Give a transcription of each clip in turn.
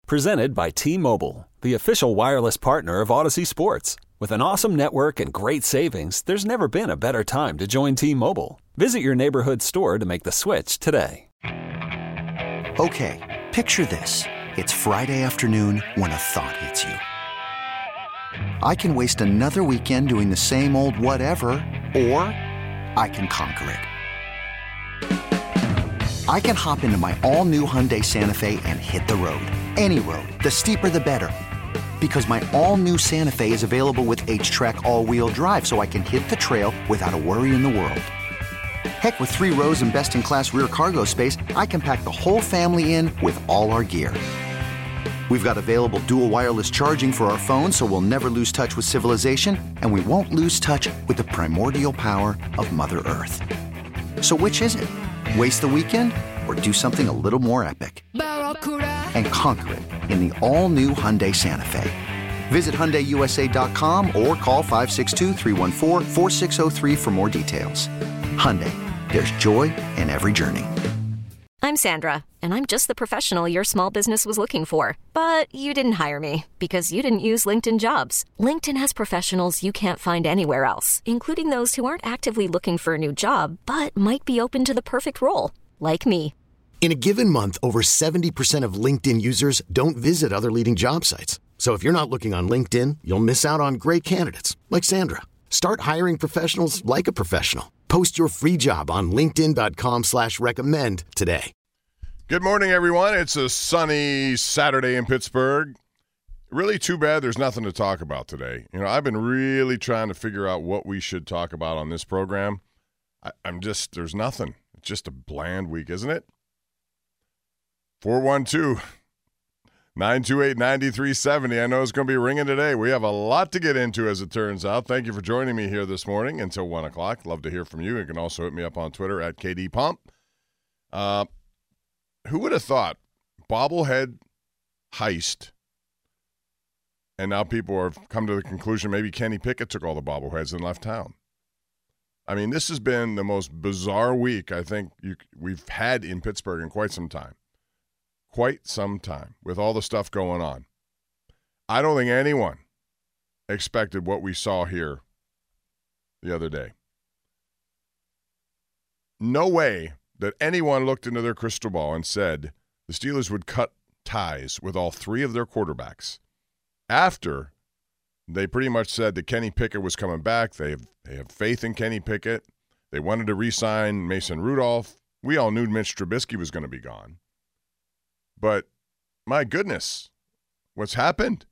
Presented by T-Mobile, the official wireless partner of Odyssey Sports. With an awesome network and great savings, there's never been a better time to join T-Mobile. Visit your neighborhood store to make the switch today. Okay, picture this. It's Friday afternoon when a thought hits you. I can waste another weekend doing the same old whatever, or I can conquer it. I can hop into my all-new Hyundai Santa Fe and hit the road. Any road. The steeper, the better. Because my all-new Santa Fe is available with H-Track all-wheel drive, so I can hit the trail without a worry in the world. Heck, with 3 rows and best-in-class rear cargo space, I can pack the whole family in with all our gear. We've got available dual wireless charging for our phones, so we'll never lose touch with civilization, and we won't lose touch with the primordial power of Mother Earth. So which is it? Waste the weekend or do something a little more epic? And conquer it in the all-new Hyundai Santa Fe. Visit HyundaiUSA.com or call 562-314-4603 for more details. Hyundai, there's joy in every journey. I'm Sandra, and I'm just the professional your small business was looking for. But you didn't hire me because you didn't use LinkedIn Jobs. LinkedIn has professionals you can't find anywhere else, including those who aren't actively looking for a new job, but might be open to the perfect role, like me. In a given month, over 70% of LinkedIn users don't visit other leading job sites. So if you're not looking on LinkedIn, you'll miss out on great candidates like Sandra. Start hiring professionals like a professional. Post your free job on linkedin.com/recommend today. Good morning, everyone. It's a sunny Saturday in Pittsburgh. Really too bad there's nothing to talk about today. You know, I've been really trying to figure out what we should talk about on this program. There's nothing. It's just a bland week, isn't it? 412-928-9370. I know it's going to be ringing today. We have a lot to get into, as it turns out. Thank you for joining me here this morning until 1 o'clock. Love to hear from you. You can also hit me up on Twitter at KDPump. Who would have thought bobblehead heist, and now people have come to the conclusion maybe Kenny Pickett took all the bobbleheads and left town. I mean, this has been the most bizarre week I think we've had in Pittsburgh in quite some time. Quite some time, with all the stuff going on. I don't think anyone expected what we saw here the other day. No way that anyone looked into their crystal ball and said the Steelers would cut ties with all 3 of their quarterbacks after they pretty much said that Kenny Pickett was coming back. They have faith in Kenny Pickett. They wanted to re-sign Mason Rudolph. We all knew Mitch Trubisky was going to be gone. But, my goodness, what's happened?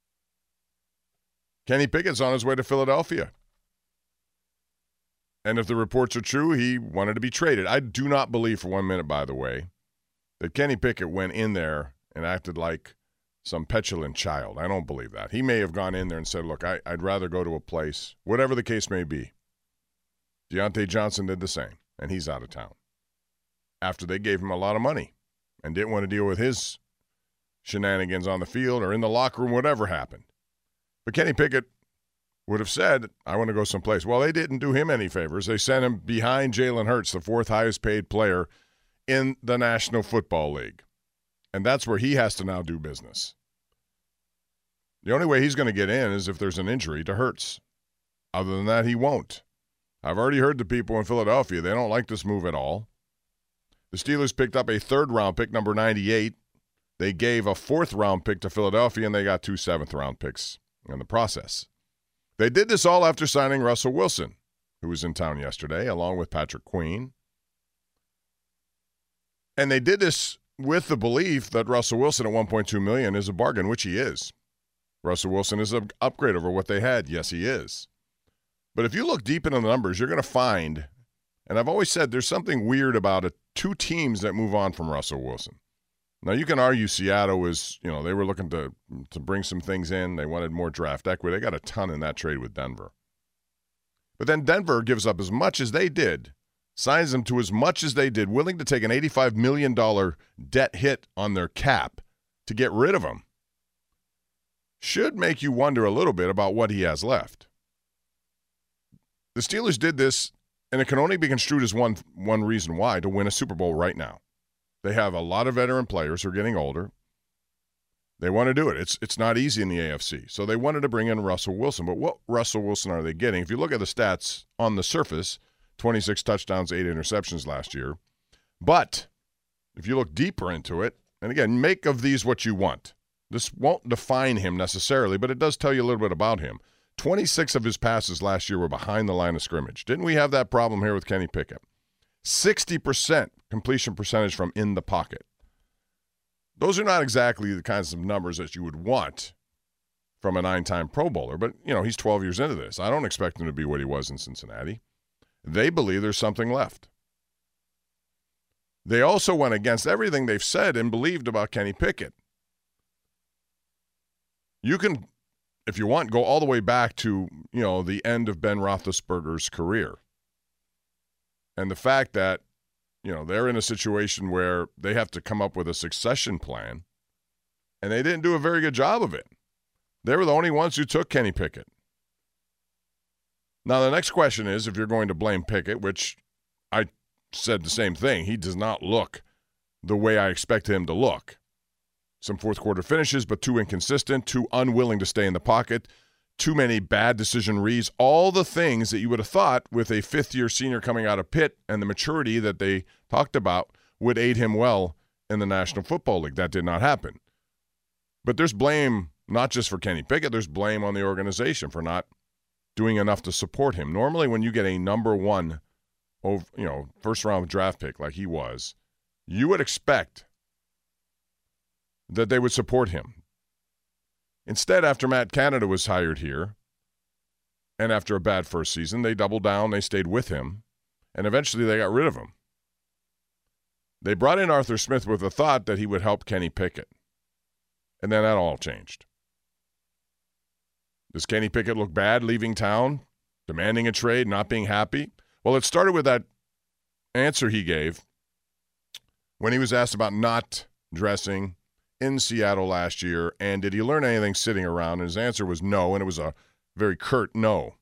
Kenny Pickett's on his way to Philadelphia. And if the reports are true, he wanted to be traded. I do not believe for 1 minute, by the way, that Kenny Pickett went in there and acted like some petulant child. I don't believe that. He may have gone in there and said, look, I'd rather go to a place, whatever the case may be. Deontay Johnson did the same, and he's out of town. After they gave him a lot of money. And didn't want to deal with his shenanigans on the field or in the locker room, whatever happened. But Kenny Pickett would have said, I want to go someplace. Well, they didn't do him any favors. They sent him behind Jalen Hurts, the 4th highest paid player in the National Football League. And that's where he has to now do business. The only way he's going to get in is if there's an injury to Hurts. Other than that, he won't. I've already heard the people in Philadelphia, they don't like this move at all. The Steelers picked up a 3rd-round pick, number 98. They gave a 4th-round pick to Philadelphia, and they got 2 7th-round picks in the process. They did this all after signing Russell Wilson, who was in town yesterday, along with Patrick Queen. And they did this with the belief that Russell Wilson at $1.2 million is a bargain, which he is. Russell Wilson is an upgrade over what they had. Yes, he is. But if you look deep into the numbers, you're going to find, and I've always said there's something weird about it, 2 teams that move on from Russell Wilson. Now, you can argue Seattle was, they were looking to bring some things in. They wanted more draft equity. They got a ton in that trade with Denver. But then Denver gives up as much as they did, signs them to as much as they did, willing to take an $85 million debt hit on their cap to get rid of him. Should make you wonder a little bit about what he has left. The Steelers did this, and it can only be construed as one reason why, to win a Super Bowl right now. They have a lot of veteran players who are getting older. They want to do it. It's not easy in the AFC. So they wanted to bring in Russell Wilson. But what Russell Wilson are they getting? If you look at the stats on the surface, 26 touchdowns, 8 interceptions last year. But if you look deeper into it, and again, make of these what you want. This won't define him necessarily, but it does tell you a little bit about him. 26 of his passes last year were behind the line of scrimmage. Didn't we have that problem here with Kenny Pickett? 60% completion percentage from in the pocket. Those are not exactly the kinds of numbers that you would want from a 9-time Pro Bowler, but, he's 12 years into this. I don't expect him to be what he was in Cincinnati. They believe there's something left. They also went against everything they've said and believed about Kenny Pickett. You can, if you want, go all the way back to, the end of Ben Roethlisberger's career. And the fact that, they're in a situation where they have to come up with a succession plan, and they didn't do a very good job of it. They were the only ones who took Kenny Pickett. Now, the next question is, if you're going to blame Pickett, which I said the same thing, he does not look the way I expected him to look. Some fourth-quarter finishes, but too inconsistent, too unwilling to stay in the pocket, too many bad decision reads, all the things that you would have thought with a fifth-year senior coming out of Pitt and the maturity that they talked about would aid him well in the National Football League. That did not happen. But there's blame not just for Kenny Pickett, there's blame on the organization for not doing enough to support him. Normally when you get a number one, first-round draft pick like he was, you would expect that they would support him. Instead, after Matt Canada was hired here, and after a bad first season, they doubled down, they stayed with him, and eventually they got rid of him. They brought in Arthur Smith with the thought that he would help Kenny Pickett. And then that all changed. Does Kenny Pickett look bad leaving town, demanding a trade, not being happy? Well, it started with that answer he gave when he was asked about not dressing in Seattle last year, and did he learn anything sitting around? And his answer was no, and it was a very curt no.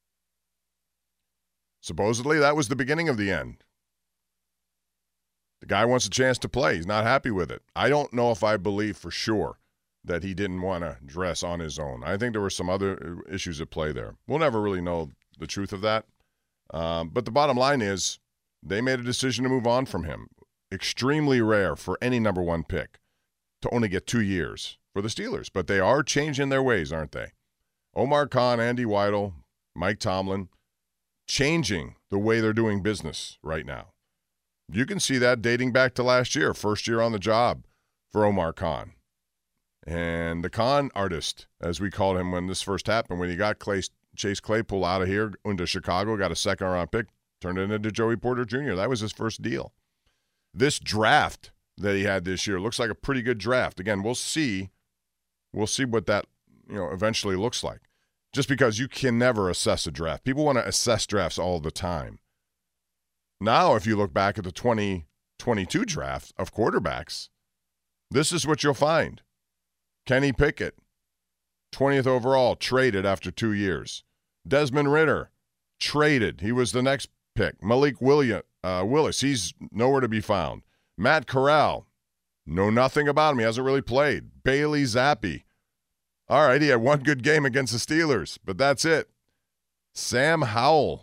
Supposedly, that was the beginning of the end. The guy wants a chance to play. He's not happy with it. I don't know if I believe for sure that he didn't want to dress on his own. I think there were some other issues at play there. We'll never really know the truth of that. But the bottom line is they made a decision to move on from him. Extremely rare for any number one pick to only get 2 years for the Steelers. But they are changing their ways, aren't they? Omar Khan, Andy Weidel, Mike Tomlin, changing the way they're doing business right now. You can see that dating back to last year, first year on the job for Omar Khan. And the con artist, as we called him when this first happened, when he got Chase Claypool out of here into Chicago, got a second-round pick, turned it into Joey Porter Jr. That was his first deal. This draft that he had this year looks like a pretty good draft. Again, we'll see what that eventually looks like. Just because you can never assess a draft. People want to assess drafts all the time. Now, if you look back at the 2022 draft of quarterbacks, this is what you'll find. Kenny Pickett, 20th overall, traded after 2 years. Desmond Ridder, traded. He was the next pick. Malik Willis, he's nowhere to be found. Matt Corral, know nothing about him. He hasn't really played. Bailey Zappi. All right, he had one good game against the Steelers, but that's it. Sam Howell.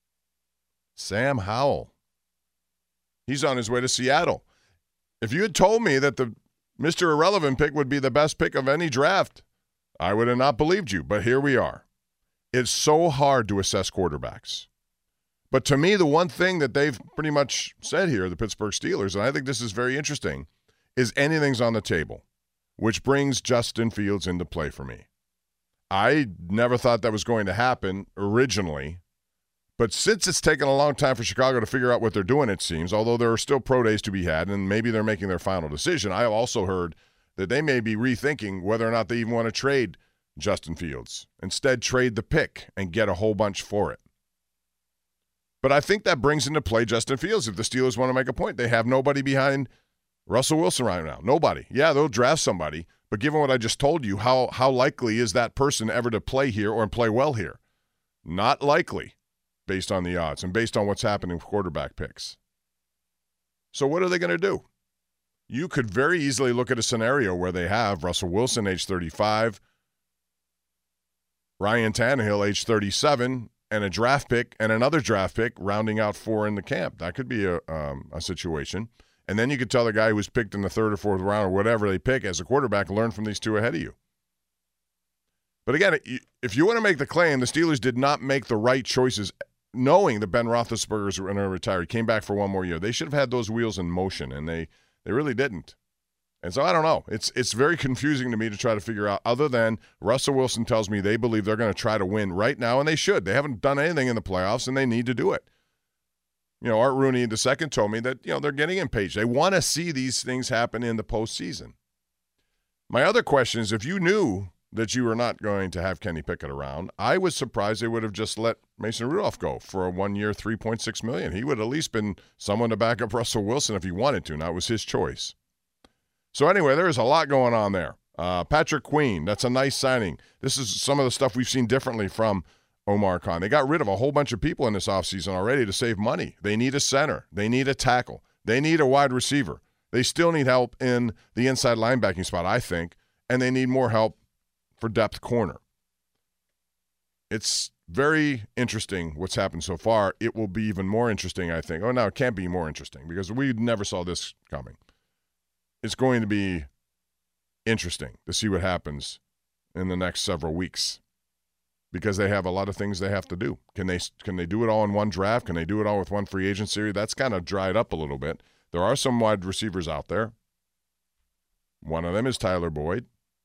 He's on his way to Seattle. If you had told me that the Mr. Irrelevant pick would be the best pick of any draft, I would have not believed you, but here we are. It's so hard to assess quarterbacks. But to me, the one thing that they've pretty much said here, the Pittsburgh Steelers, and I think this is very interesting, is anything's on the table, which brings Justin Fields into play for me. I never thought that was going to happen originally, but since it's taken a long time for Chicago to figure out what they're doing, it seems, although there are still pro days to be had, and maybe they're making their final decision, I also heard that they may be rethinking whether or not they even want to trade Justin Fields. Instead, trade the pick and get a whole bunch for it. But I think that brings into play Justin Fields. If the Steelers want to make a point, they have nobody behind Russell Wilson right now. Nobody. Yeah, they'll draft somebody, but given what I just told you, how likely is that person ever to play here or play well here? Not likely, based on the odds and based on what's happening with quarterback picks. So what are they going to do? you could very easily look at a scenario where they have Russell Wilson, age 35, Ryan Tannehill, age 37, and a draft pick and another draft pick rounding out 4 in the camp. That could be a situation. And then you could tell the guy who was picked in the 3rd or 4th round or whatever they pick as a quarterback, learn from these 2 ahead of you. But again, if you want to make the claim the Steelers did not make the right choices, knowing that Ben Roethlisberger was going to retire, he came back for 1 more year, they should have had those wheels in motion, and they really didn't. And so I don't know. It's very confusing to me to try to figure out, other than Russell Wilson tells me they believe they're going to try to win right now, and they should. They haven't done anything in the playoffs, and they need to do it. Art Rooney II told me that, they're getting impatient. They want to see these things happen in the postseason. My other question is, if you knew that you were not going to have Kenny Pickett around, I was surprised they would have just let Mason Rudolph go for a 1 year, $3.6 million. He would have at least been someone to back up Russell Wilson if he wanted to. Now, it was his choice. So anyway, there's a lot going on there. Patrick Queen, that's a nice signing. This is some of the stuff we've seen differently from Omar Khan. They got rid of a whole bunch of people in this offseason already to save money. They need a center. They need a tackle. They need a wide receiver. They still need help in the inside linebacking spot, I think, and they need more help for depth corner. It's very interesting what's happened so far. It will be even more interesting, I think. Oh, no, it can't be more interesting because we never saw this coming. It's going to be interesting to see what happens in the next several weeks because they have a lot of things they have to do. Can they do it all in one draft? Can they do it all with one free agency? That's kind of dried up a little bit. There are some wide receivers out there. One of them is Tyler Boyd.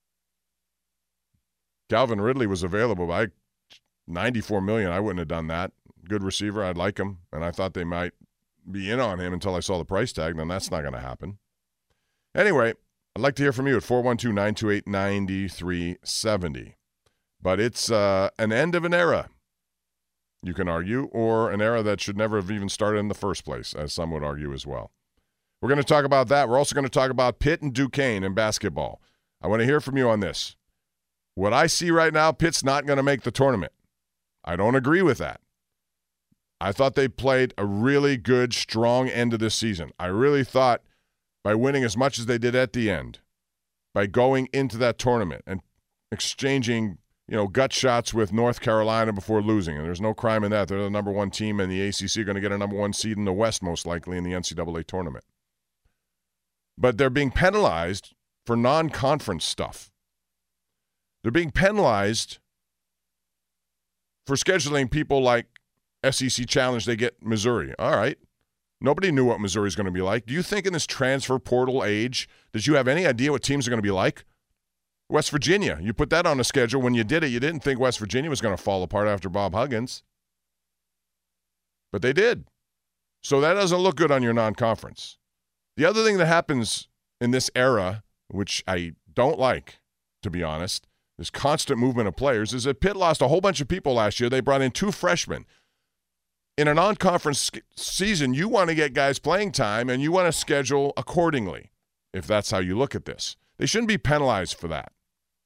Calvin Ridley was available by $94 million. I wouldn't have done that. Good receiver. I'd like him, and I thought they might be in on him until I saw the price tag. Then that's not going to happen. Anyway, I'd like to hear from you at 412-928-9370. But it's an end of an era, you can argue, or an era that should never have even started in the first place, as some would argue as well. We're going to talk about that. We're also going to talk about Pitt and Duquesne in basketball. I want to hear from you on this. What I see right now, Pitt's not going to make the tournament. I don't agree with that. I thought they played a really good, strong end of this season. I really thought by winning as much as they did at the end, by going into that tournament and exchanging, gut shots with North Carolina before losing, and there's no crime in that. They're the number 1 team in the ACC, going to get a number 1 seed in the West most likely in the NCAA tournament. But they're being penalized for non-conference stuff. They're being penalized for scheduling people like SEC Challenge. They get Missouri. All right. Nobody knew what Missouri is going to be like. Do you think in this transfer portal age, did you have any idea what teams are going to be like? West Virginia, you put that on a schedule. When you did it, you didn't think West Virginia was going to fall apart after Bob Huggins. But they did. So that doesn't look good on your non-conference. The other thing that happens in this era, which I don't like, to be honest, this constant movement of players, is that Pitt lost a whole bunch of people last year. They brought in 2 freshmen. In a non-conference season, you want to get guys playing time, and you want to schedule accordingly, if that's how you look at this. They shouldn't be penalized for that.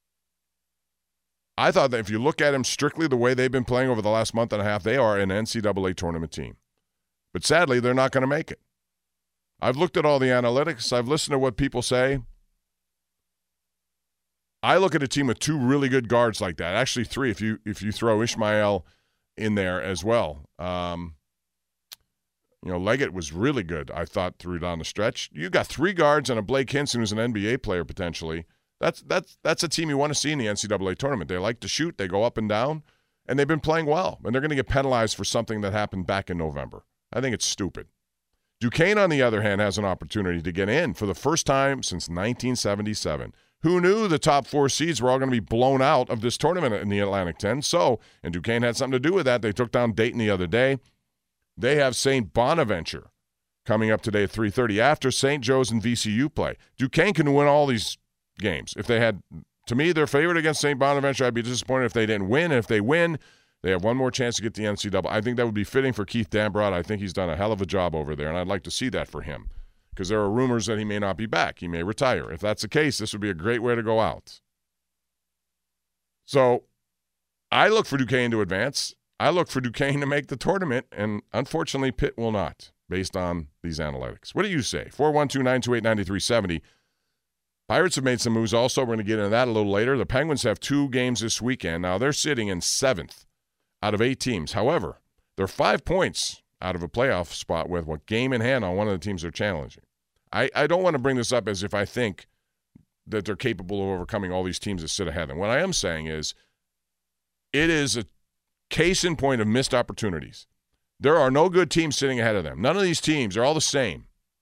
I thought that if you look at them strictly the way they've been playing over the last month and a half, they are an NCAA tournament team. But sadly, they're not going to make it. I've looked at all the analytics. I've listened to what people say. I look at a team with 2 really good guards like that. Actually, 3 if you throw Ishmael in there as well. Leggett was really good, I thought, through down the stretch. You got 3 guards and a Blake Hinson who's an NBA player potentially. That's a team you want to see in the NCAA tournament. They like to shoot. They go up and down, and they've been playing well. And they're going to get penalized for something that happened back in November. I think it's stupid. Duquesne, on the other hand, has an opportunity to get in for the first time since 1977. Who knew the top 4 seeds were all going to be blown out of this tournament in the Atlantic 10? And Duquesne had something to do with that. They took down Dayton the other day. They have St. Bonaventure coming up today at 3:30 after St. Joe's and VCU play. Duquesne can win all these games. If they had, to me, their favorite against St. Bonaventure, I'd be disappointed if they didn't win. And if they win, they have one more chance to get the NCAA. I think that would be fitting for Keith Dambrot. I think he's done a hell of a job over there, and I'd like to see that for him because there are rumors that he may not be back. He may retire. If that's the case, this would be a great way to go out. So I look for Duquesne to advance. I look for Duquesne to make the tournament, and unfortunately, Pitt will not. based on these analytics. What do you say? 412-928-9370. Pirates have made some moves also. We're going to get into that a little later. The Penguins have 2 games this weekend. Now, they're sitting in 7th out of 8 teams. However, they're 5 points out of a playoff spot with what game in hand on one of the teams they're challenging. I don't want to bring this up as if I think that they're capable of overcoming all these teams that sit ahead of them. What I am saying is it is a case in point of missed opportunities. There are no good teams sitting ahead of them. None of these teams are all the same.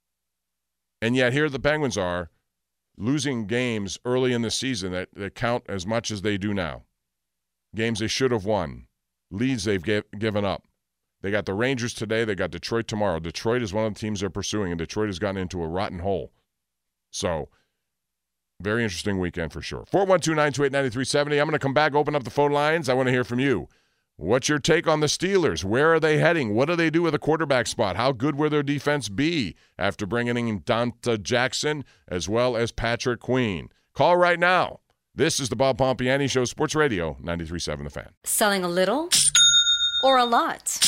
And yet here the Penguins are, losing games early in the season that count as much as they do now. Games they should have won. Leads they've given up. They got the Rangers today. They got Detroit tomorrow. Detroit is one of the teams they're pursuing, and Detroit has gotten into a rotten hole. So, very interesting weekend for sure. 412-928-9370. I'm going to come back, open up the phone lines. I want to hear from you. What's your take on the Steelers? Where are they heading? What do they do with a quarterback spot? How good will their defense be after bringing in Donta Jackson as well as Patrick Queen? Call right now. This is the Bob Pompiani Show, Sports Radio 93.7 The Fan. Selling a little or a lot?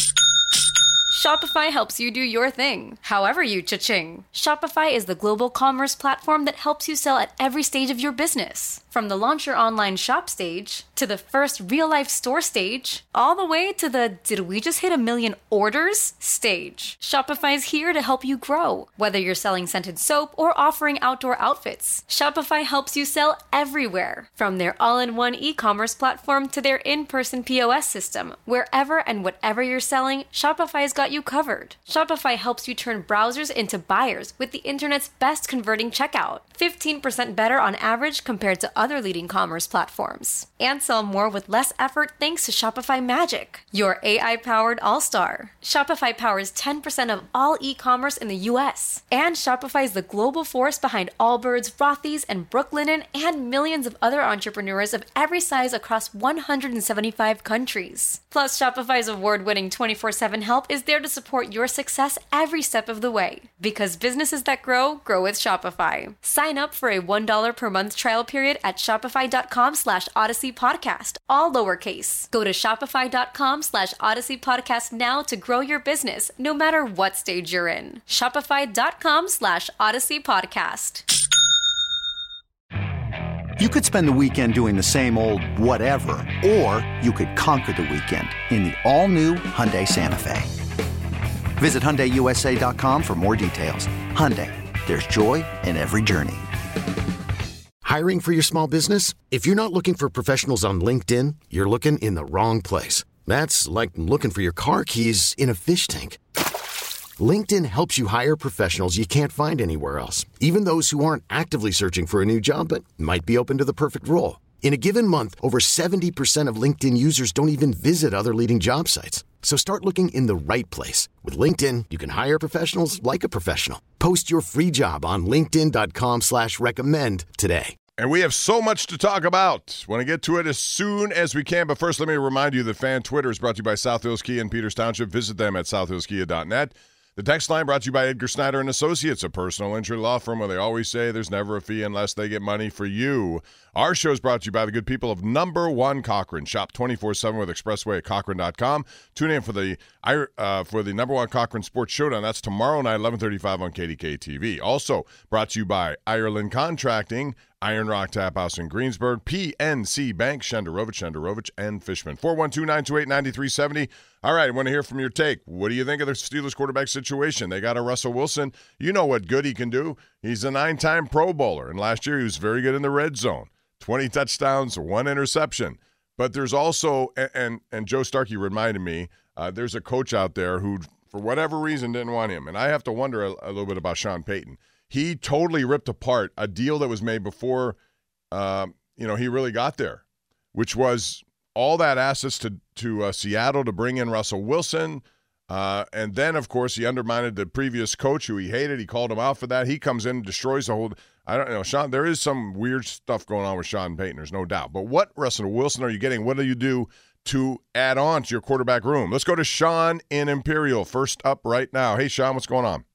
Shopify helps you do your thing, however you cha-ching. Shopify is the global commerce platform that helps you sell at every stage of your business. From the launch your online shop stage, to the first real-life store stage, all the way to the did we just hit 1 million orders stage. Shopify's here to help you grow. Whether you're selling scented soap or offering outdoor outfits, Shopify helps you sell everywhere. From their all-in-one e-commerce platform to their in-person POS system, wherever and whatever you're selling, Shopify's got you covered. Shopify helps you turn browsers into buyers with the internet's best converting checkout. 15% better on average compared to other leading commerce platforms. And sell more with less effort thanks to Shopify Magic, your AI-powered all-star. Shopify powers 10% of all e-commerce in the U.S. And Shopify is the global force behind Allbirds, Rothy's, and Brooklinen, and millions of other entrepreneurs of every size across 175 countries. Plus, Shopify's award-winning 24/7 help is there to support your success every step of the way. Because businesses that grow, grow with Shopify. Sign up for a $1 per month trial period at shopify.com/Odyssey Podcast, all lowercase. Go to shopify.com/Odyssey Podcast now to grow your business, no matter what stage you're in. Shopify.com/Odyssey Podcast. You could spend the weekend doing the same old whatever, or you could conquer the weekend in the all-new Hyundai Santa Fe. Visit HyundaiUSA.com for more details. Hyundai, there's joy in every journey. Hiring for your small business? If you're not looking for professionals on LinkedIn, you're looking in the wrong place. That's like looking for your car keys in a fish tank. LinkedIn helps you hire professionals you can't find anywhere else, even those who aren't actively searching for a new job but might be open to the perfect role. In a given month, over 70% of LinkedIn users don't even visit other leading job sites. So start looking in the right place. With LinkedIn, you can hire professionals like a professional. Post your free job on linkedin.com/recommend today. And we have so much to talk about. Want to get to it as soon as we can. But first, let me remind you that Fan Twitter is brought to you by South Hills Kia in Peters Township. Visit them at southhillskia.net. The text line brought to you by Edgar Snyder and Associates, a personal injury law firm where they always say there's never a fee unless they get money for you. Our show is brought to you by the good people of Number One Cochrane. Shop 24/7 with Expressway at Cochrane.com. Tune in for the Number One Cochrane Sports Showdown. That's tomorrow night, 11:35 on KDK TV. Also brought to you by Ireland Contracting, Iron Rock Tap House in Greensburg, PNC Bank, Shenderovich, and Fishman. 412-928-9370. All right, I want to hear from your take. What do you think of the Steelers quarterback situation? They got a Russell Wilson. You know what good he can do. He's a 9-time Pro Bowler, and last year he was very good in the red zone. 20 touchdowns, 1 interception. But there's also, and Joe Starkey reminded me, there's a coach out there who, for whatever reason, didn't want him. And I have to wonder a little bit about Sean Payton. He totally ripped apart a deal that was made before, he really got there, which was all that assets to Seattle to bring in Russell Wilson. And then, of course, he undermined the previous coach who he hated. He called him out for that. He comes in and destroys the whole – I don't know, Sean, there is some weird stuff going on with Sean Payton. There's no doubt. But what Russell Wilson are you getting? What do you do to add on to your quarterback room? Let's go to Sean in Imperial, first up right now. Hey, Sean, what's going on?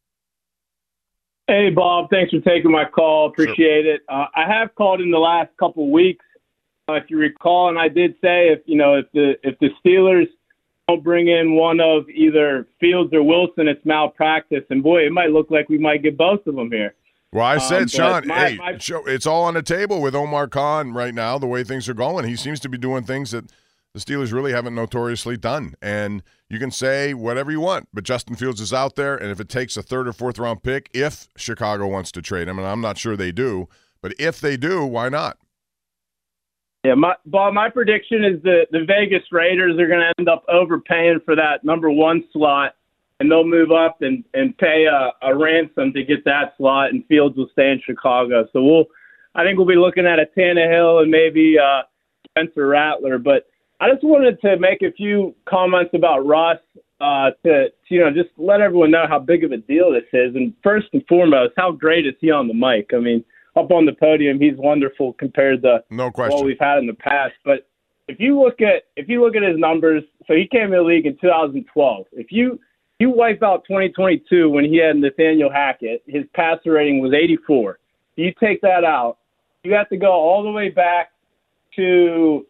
Hey, Bob. Thanks for taking my call. Appreciate it. I have called in the last couple of weeks, if you recall, and I did say if the Steelers don't bring in one of either Fields or Wilson, it's malpractice. And, boy, it might look like we might get both of them here. Well, I said, Sean, my it's all on the table with Omar Khan right now, the way things are going. He seems to be doing things that the Steelers really haven't notoriously done. And you can say whatever you want, but Justin Fields is out there, and if it takes a third or fourth round pick, if Chicago wants to trade him, and I'm not sure they do, but if they do, why not? Yeah, my prediction is that the Vegas Raiders are going to end up overpaying for that number 1 slot, and they'll move up and pay a ransom to get that slot, and Fields will stay in Chicago. So I think we'll be looking at a Tannehill and maybe Spencer Rattler. But I just wanted to make a few comments about Russ to just let everyone know how big of a deal this is. And first and foremost, how great is he on the mic? I mean, up on the podium, he's wonderful compared to no question what we've had in the past. But if you look at his numbers, so he came in the league in 2012. If you wipe out 2022 when he had Nathaniel Hackett, his passer rating was 84. You take that out, you have to go all the way back to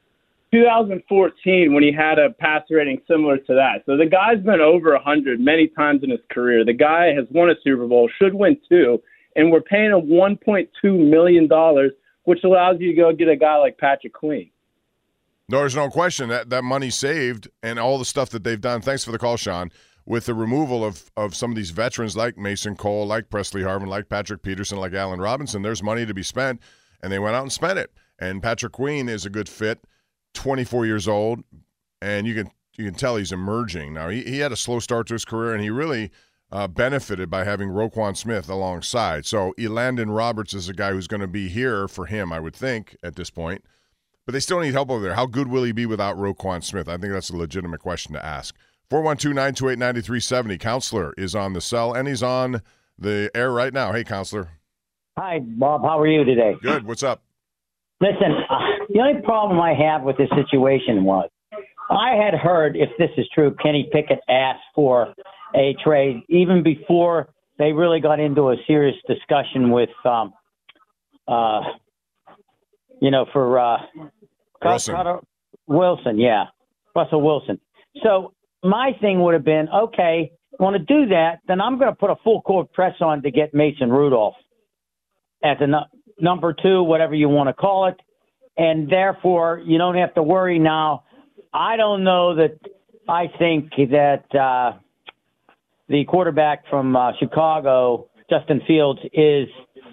2014 when he had a passer rating similar to that. So the guy's been over 100 many times in his career. The guy has won a Super Bowl, should win 2, and we're paying him $1.2 million, which allows you to go get a guy like Patrick Queen. No, there's no question that money saved and all the stuff that they've done. Thanks for the call, Sean. With the removal of some of these veterans like Mason Cole, like Presley Harvin, like Patrick Peterson, like Allen Robinson, there's money to be spent, and they went out and spent it. And Patrick Queen is a good fit, 24 years old, and you can tell he's emerging. Now, he had a slow start to his career, and he really benefited by having Roquan Smith alongside. So Elandon Roberts is a guy who's going to be here for him, I would think, at this point. But they still need help over there. How good will he be without Roquan Smith? I think that's a legitimate question to ask. 412-928-9370. Counselor is on the cell, and he's on the air right now. Hey, Counselor. Hi, Bob. How are you today? Good. What's up? Listen, the only problem I have with this situation was I had heard, if this is true, Kenny Pickett asked for a trade even before they really got into a serious discussion with, Wilson, yeah, Russell Wilson. So my thing would have been, okay, want to do that, then I'm going to put a full court press on to get Mason Rudolph as a number 2, whatever you want to call it, and therefore you don't have to worry now. I don't know that I think that the quarterback from Chicago, Justin Fields, is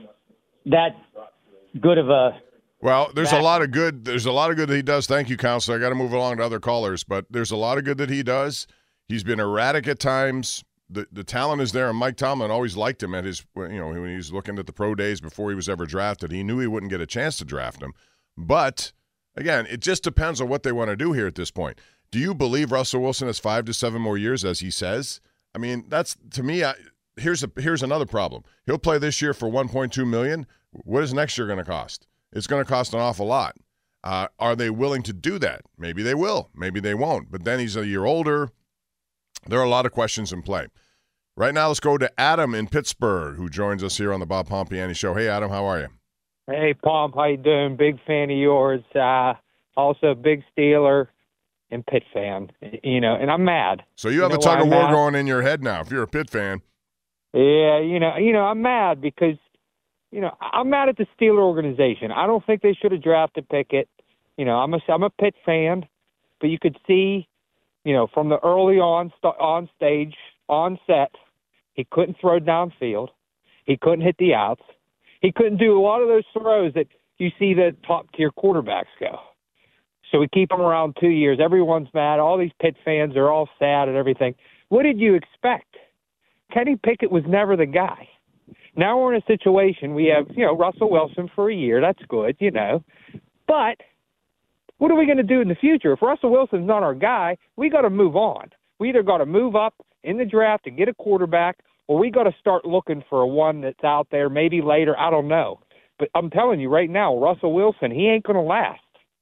that good of a Well, there's a lot of good. There's a lot of good that he does. Thank you, Counselor. I got to move along to other callers, but there's a lot of good that he does. He's been erratic at times. The talent is there, and Mike Tomlin always liked him at his, when he was looking at the pro days before he was ever drafted. He knew he wouldn't get a chance to draft him. But again, it just depends on what they want to do here at this point. Do you believe Russell Wilson has 5 to 7 more years, as he says? I mean, that's, to me, here's another problem. He'll play this year for $1.2 million. What is next year going to cost? It's going to cost an awful lot. Are they willing to do that? Maybe they will. Maybe they won't. But then he's a year older. There are a lot of questions in play. Right now, let's go to Adam in Pittsburgh, who joins us here on the Bob Pompiani Show. Hey, Adam, how are you? Hey, Pomp, how you doing? Big fan of yours. Also, big Steeler and Pitt fan. And I'm mad. So you have a tug of war going in your head now if you're a Pitt fan. Yeah, I'm mad because, I'm mad at the Steeler organization. I don't think they should have drafted Pickett. I'm a Pitt fan, but you could see, from the early on stage, on set, he couldn't throw downfield. He couldn't hit the outs. He couldn't do a lot of those throws that you see the top-tier quarterbacks go. So we keep him around 2 years. Everyone's mad. All these Pitt fans are all sad and everything. What did you expect? Kenny Pickett was never the guy. Now we're in a situation, we have, Russell Wilson for a year. That's good, But what are we going to do in the future? If Russell Wilson's not our guy, we got to move on. We either got to move up in the draft and get a quarterback, or we got to start looking for one that's out there maybe later. I don't know. But I'm telling you right now, Russell Wilson, he ain't going to last.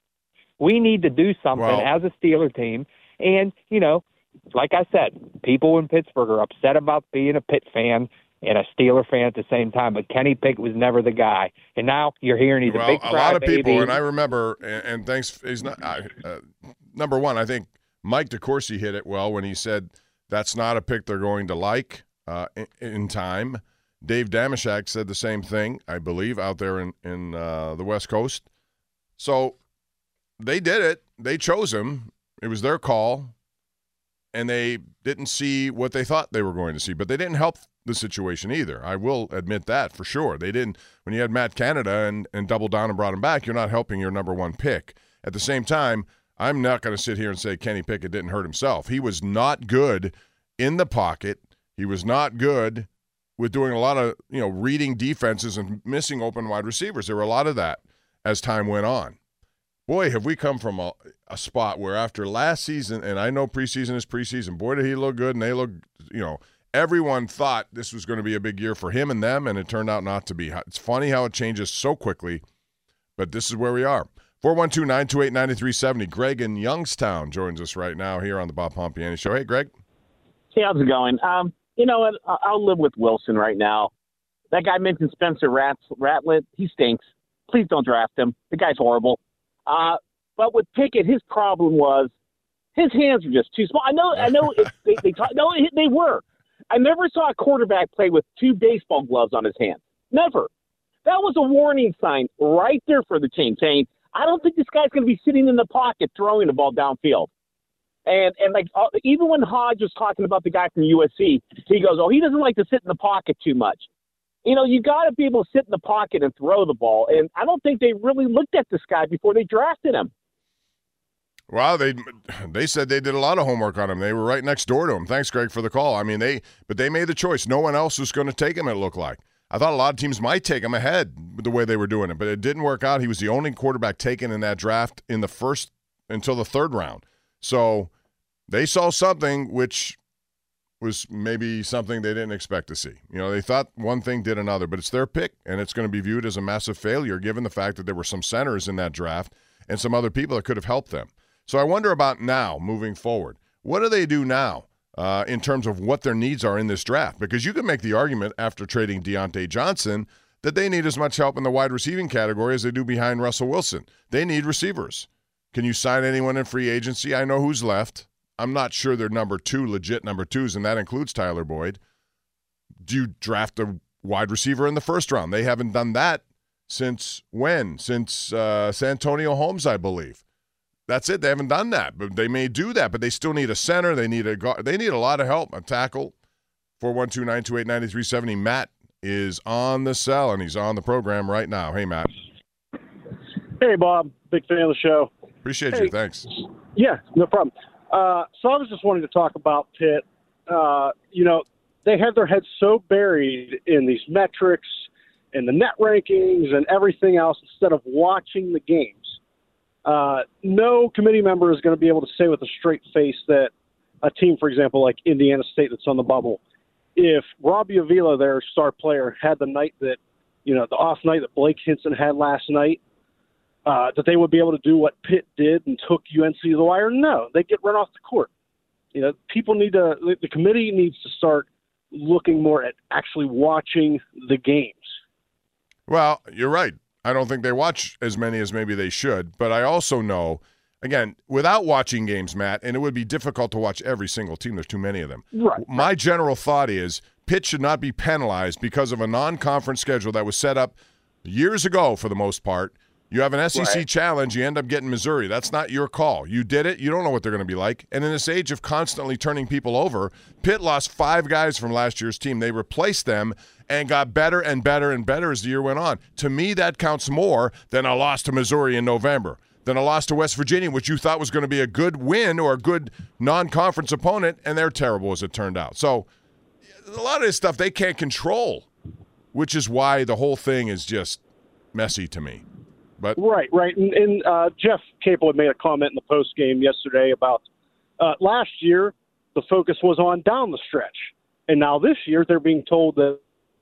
We need to do something as a Steeler team. And, like I said, people in Pittsburgh are upset about being a Pitt fan and a Steeler fan at the same time, but Kenny Pickett was never the guy. And now you're hearing he's a big crybaby. A lot of people, and I remember, and thanks, he's not, number one, I think Mike DeCourcy hit it well when he said that's not a pick they're going to like in time. Dave Damashek said the same thing, I believe, out there in the West Coast. So they did it. They chose him. It was their call, and they didn't see what they thought they were going to see. But they didn't help the situation either. I will admit that for sure. They didn't. When you had Matt Canada and doubled down and brought him back, you're not helping your number one pick. At the same time, I'm not going to sit here and say Kenny Pickett didn't hurt himself. He was not good in the pocket. He was not good with doing a lot of, reading defenses and missing open wide receivers. There were a lot of that as time went on. Boy, have we come from a spot where after last season, and I know preseason is preseason, boy, did he look good, and they look, everyone thought this was going to be a big year for him and them, and it turned out not to be. It's funny how it changes so quickly, but this is where we are. 412-928-9370. Greg in Youngstown joins us right now here on the Bob Pompiani Show. Hey, Greg. Hey, how's it going? You know what? I'll live with Wilson right now. That guy mentioned Spencer Rattler. He stinks. Please don't draft him. The guy's horrible. But with Pickett, his problem was his hands were just too small. I know. They were. I never saw a quarterback play with 2 baseball gloves on his hands. Never. That was a warning sign right there for the team, saying, I don't think this guy's going to be sitting in the pocket throwing the ball downfield. And even when Hodge was talking about the guy from USC, he goes, he doesn't like to sit in the pocket too much. You got to be able to sit in the pocket and throw the ball. And I don't think they really looked at this guy before they drafted him. Well, they said they did a lot of homework on him. They were right next door to him. Thanks, Greg, for the call. I mean, they made the choice. No one else was going to take him, it looked like. I thought a lot of teams might take him ahead with the way they were doing it, but it didn't work out. He was the only quarterback taken in that draft in the first until the third round. So they saw something which was maybe something they didn't expect to see. They thought one thing, did another, but it's their pick, and it's going to be viewed as a massive failure given the fact that there were some centers in that draft and some other people that could have helped them. So I wonder about now, moving forward. What do they do now in terms of what their needs are in this draft? Because you can make the argument after trading Deontay Johnson that they need as much help in the wide receiving category as they do behind Russell Wilson. They need receivers. Can you sign anyone in free agency? I know who's left. I'm not sure they're legit number twos, and that includes Tyler Boyd. Do you draft a wide receiver in the first round? They haven't done that since when? Since Santonio Holmes, I believe. That's it. They haven't done that, but they may do that. But they still need a center. They need a lot of help. A tackle. 412-928-9370. Matt is on the cell, and he's on the program right now. Hey, Matt. Hey, Bob. Big fan of the show. Appreciate you. Thanks. Yeah, no problem. So I was just wanting to talk about Pitt. They have their heads so buried in these metrics and the net rankings and everything else instead of watching the games. No committee member is going to be able to say with a straight face that a team, for example, like Indiana State that's on the bubble, if Robbie Avila, their star player, had the night that, the off night that Blake Hinson had last night, that they would be able to do what Pitt did and took UNC to the wire? No, they get run off the court. People the committee needs to start looking more at actually watching the games. Well, you're right. I don't think they watch as many as maybe they should, but I also know, again, without watching games, Matt, and it would be difficult to watch every single team. There's too many of them. Right. My general thought is Pitt should not be penalized because of a non-conference schedule that was set up years ago for the most part. You have an SEC challenge, you end up getting Missouri. That's not your call. You did it. You don't know what they're going to be like. And in this age of constantly turning people over, Pitt lost 5 guys from last year's team. They replaced them and got better and better and better as the year went on. To me, that counts more than a loss to Missouri in November, than a loss to West Virginia, which you thought was going to be a good win or a good non-conference opponent, and they're terrible as it turned out. So a lot of this stuff they can't control, which is why the whole thing is just messy to me. But Right. And Jeff Capel had made a comment in the post game yesterday about last year the focus was on down the stretch, and now this year they're being told that.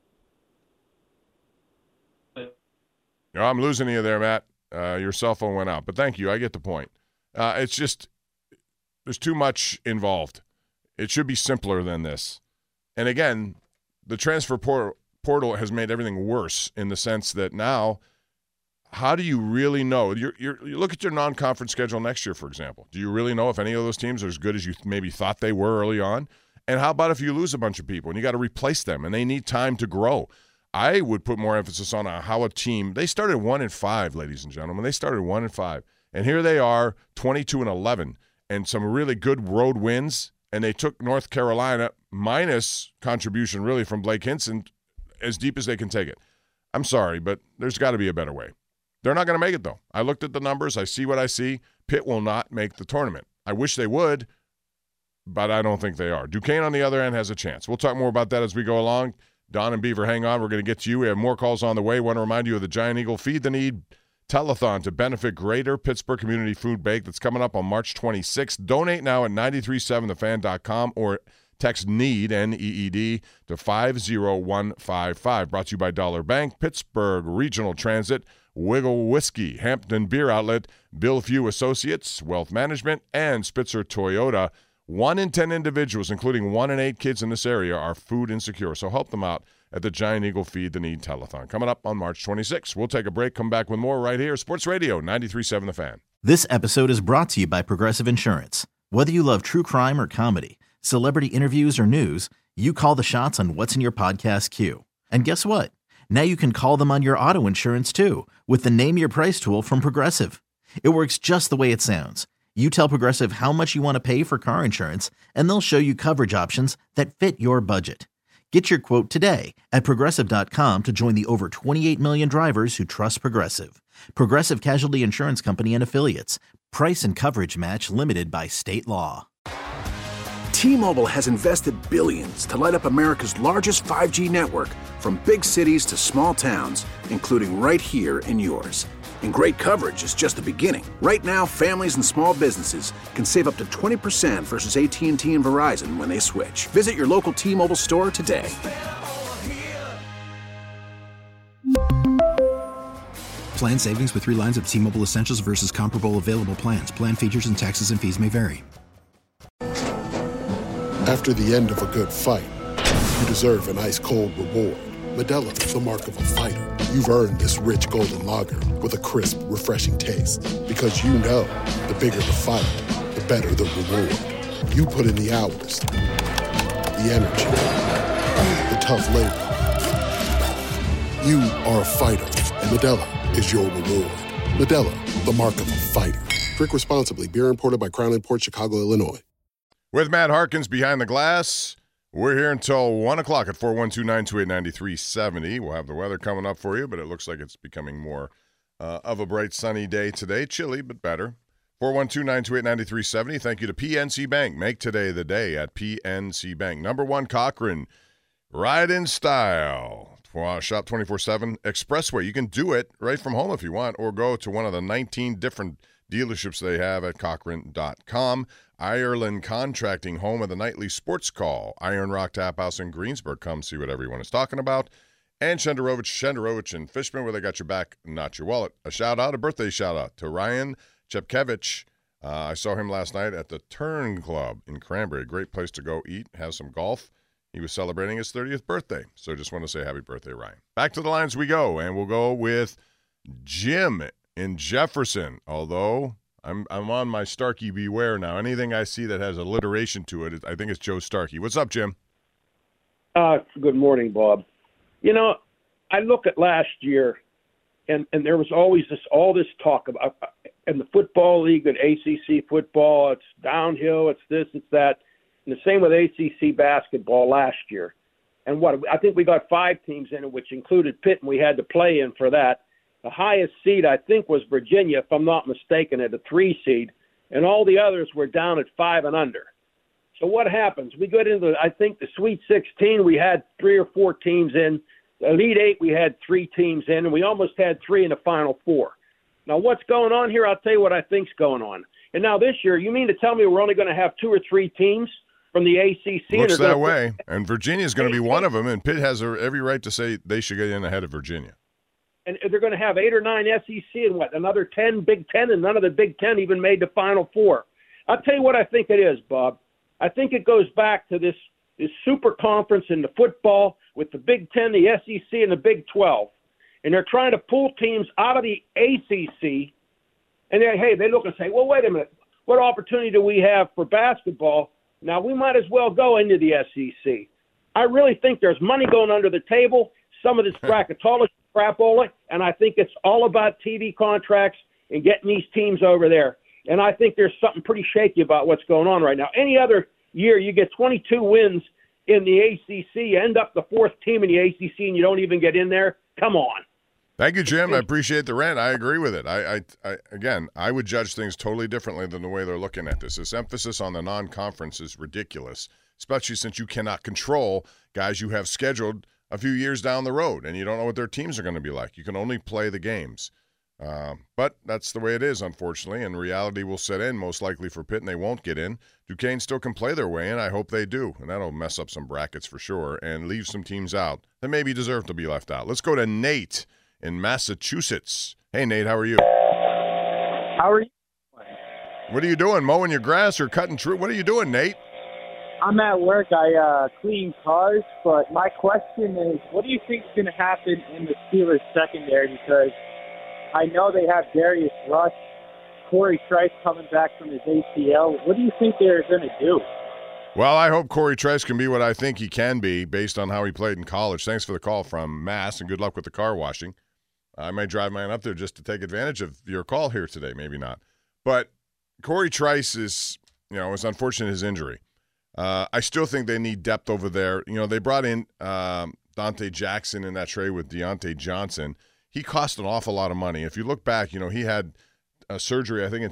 I'm losing you there, Matt. Your cell phone went out, but thank you. I get the point. It's just there's too much involved. It should be simpler than this. And again, the transfer portal has made everything worse in the sense that now how do you really know? You look at your non-conference schedule next year, for example. Do you really know if any of those teams are as good as you maybe thought they were early on? And how about if you lose a bunch of people and you got to replace them and they need time to grow? I would put more emphasis on how a team – they started 1-5, ladies and gentlemen. They started 1-5. And here they are, 22-11, and some really good road wins. And they took North Carolina, minus contribution really from Blake Hinson, as deep as they can take it. I'm sorry, but there's got to be a better way. They're not going to make it, though. I looked at the numbers. I see what I see. Pitt will not make the tournament. I wish they would, but I don't think they are. Duquesne, on the other end, has a chance. We'll talk more about that as we go along. Don and Beaver, hang on. We're going to get to you. We have more calls on the way. Want to remind you of the Giant Eagle Feed the Need telethon to benefit Greater Pittsburgh Community Food Bank that's coming up on March 26th. Donate now at 937thefan.com or text NEED, N-E-E-D, to 50155. Brought to you by Dollar Bank, Pittsburgh Regional Transit, Wiggle Whiskey, Hampton Beer Outlet, Bill Few Associates, Wealth Management, and Spitzer Toyota. 1 in 10 individuals, including 1 in 8 kids in this area, are food insecure. So help them out at the Giant Eagle Feed the Need telethon coming up on March 26th. We'll take a break, come back with more right here. Sports Radio 93.7 The Fan. This episode is brought to you by Progressive Insurance. Whether you love true crime or comedy, celebrity interviews or news, you call the shots on what's in your podcast queue. And guess what? Now you can call them on your auto insurance too with the Name Your Price tool from Progressive. It works just the way it sounds. You tell Progressive how much you want to pay for car insurance, and they'll show you coverage options that fit your budget. Get your quote today at Progressive.com to join the over 28 million drivers who trust Progressive. Progressive Casualty Insurance Company and Affiliates. Price and coverage match limited by state law. T-Mobile has invested billions to light up America's largest 5G network, from big cities to small towns, including right here in yours. And great coverage is just the beginning. Right now, families and small businesses can save up to 20% versus AT&T and Verizon when they switch. Visit your local T-Mobile store today. Plan savings with 3 lines of T-Mobile Essentials versus comparable available plans. Plan features and taxes and fees may vary. After the end of a good fight, you deserve an ice-cold reward. Modelo is the mark of a fighter. You've earned this rich golden lager with a crisp, refreshing taste. Because you know, the bigger the fight, the better the reward. You put in the hours, the energy, the tough labor. You are a fighter, and Modelo is your reward. Modelo, the mark of a fighter. Drink responsibly. Beer imported by Crown Imports, Chicago, Illinois. With Matt Harkins behind the glass, we're here until 1 o'clock at 412-928-9370. We'll have the weather coming up for you, but it looks like it's becoming more of a bright, sunny day today. Chilly, but better. 412-928-9370. Thank you to PNC Bank. Make today the day at PNC Bank. Number 1, Cochrane. Ride in style. Shop 24/7. Expressway. You can do it right from home if you want, or go to one of the 19 different dealerships they have at Cochrane.com. Ireland Contracting, home of the nightly sports call. Iron Rock Tap House in Greensburg. Come see what everyone is talking about. And Shenderovich and Fishman, where they got your back, not your wallet. A birthday shout out to Ryan Chepkevich. I saw him last night at the Turn Club in Cranberry. Great place to go eat, have some golf. He was celebrating his 30th birthday. So just want to say happy birthday, Ryan. Back to the lines we go, and we'll go with Jim in Jefferson, although I'm on my Starkey beware now. Anything I see that has alliteration to it, I think it's Joe Starkey. What's up, Jim? Good morning, Bob. You know, I look at last year, and there was always all this talk about in the football league and ACC football. It's downhill. It's this. It's that. And the same with ACC basketball last year. And I think we got 5 teams in it, which included Pitt, and we had to play in for that. The highest seed, I think, was Virginia, if I'm not mistaken, at a 3 seed, and all the others were down at 5 and under. So what happens? We got into, I think, the Sweet 16. We had 3 or 4 teams in. The Elite 8, we had 3 teams in, and we almost had 3 in the Final 4. Now, what's going on here? I'll tell you what I think's going on. And now this year, you mean to tell me we're only going to have 2 or 3 teams from the ACC? Looks that way, and Virginia's going to be one of them, and Pitt has every right to say they should get in ahead of Virginia. And they're going to have 8 or 9 SEC and another 10 Big Ten, and none of the Big Ten even made the Final 4. I'll tell you what I think it is, Bob. I think it goes back to this super conference in the football with the Big Ten, the SEC, and the Big 12. and they're trying to pull teams out of the ACC. And they look and say, well, wait a minute. What opportunity do we have for basketball? Now, we might as well go into the SEC. I really think there's money going under the table, some of this bracketology crapola, and I think it's all about TV contracts and getting these teams over there. And I think there's something pretty shaky about what's going on right now. Any other year, you get 22 wins in the ACC, you end up the fourth team in the ACC, and you don't even get in there. Come on. Thank you, Jim. I appreciate the rant. I agree with it. Again, I would judge things totally differently than the way they're looking at this. This emphasis on the non-conference is ridiculous, especially since you cannot control guys you have scheduled a few years down the road, and you don't know what their teams are going to be like. You can only play the games. But that's the way it is, unfortunately, and reality will set in most likely for Pitt, and they won't get in. Duquesne still can play their way in. I hope they do, and that'll mess up some brackets for sure and leave some teams out that maybe deserve to be left out. Let's go to Nate in Massachusetts. Hey, Nate, how are you? How are you? What are you doing, mowing your grass or cutting trees? What are you doing, Nate? I'm at work. I clean cars, but my question is, what do you think is going to happen in the Steelers secondary? Because I know they have Darius Rush, Corey Trice coming back from his ACL. What do you think they're going to do? Well, I hope Corey Trice can be what I think he can be based on how he played in college. Thanks for the call from Mass, and good luck with the car washing. I may drive mine up there just to take advantage of your call here today. Maybe not. But Corey Trice is, it's unfortunate his injury. I still think they need depth over there. They brought in Dante Jackson in that trade with Deontay Johnson. He cost an awful lot of money. If you look back, he had a surgery, I think, in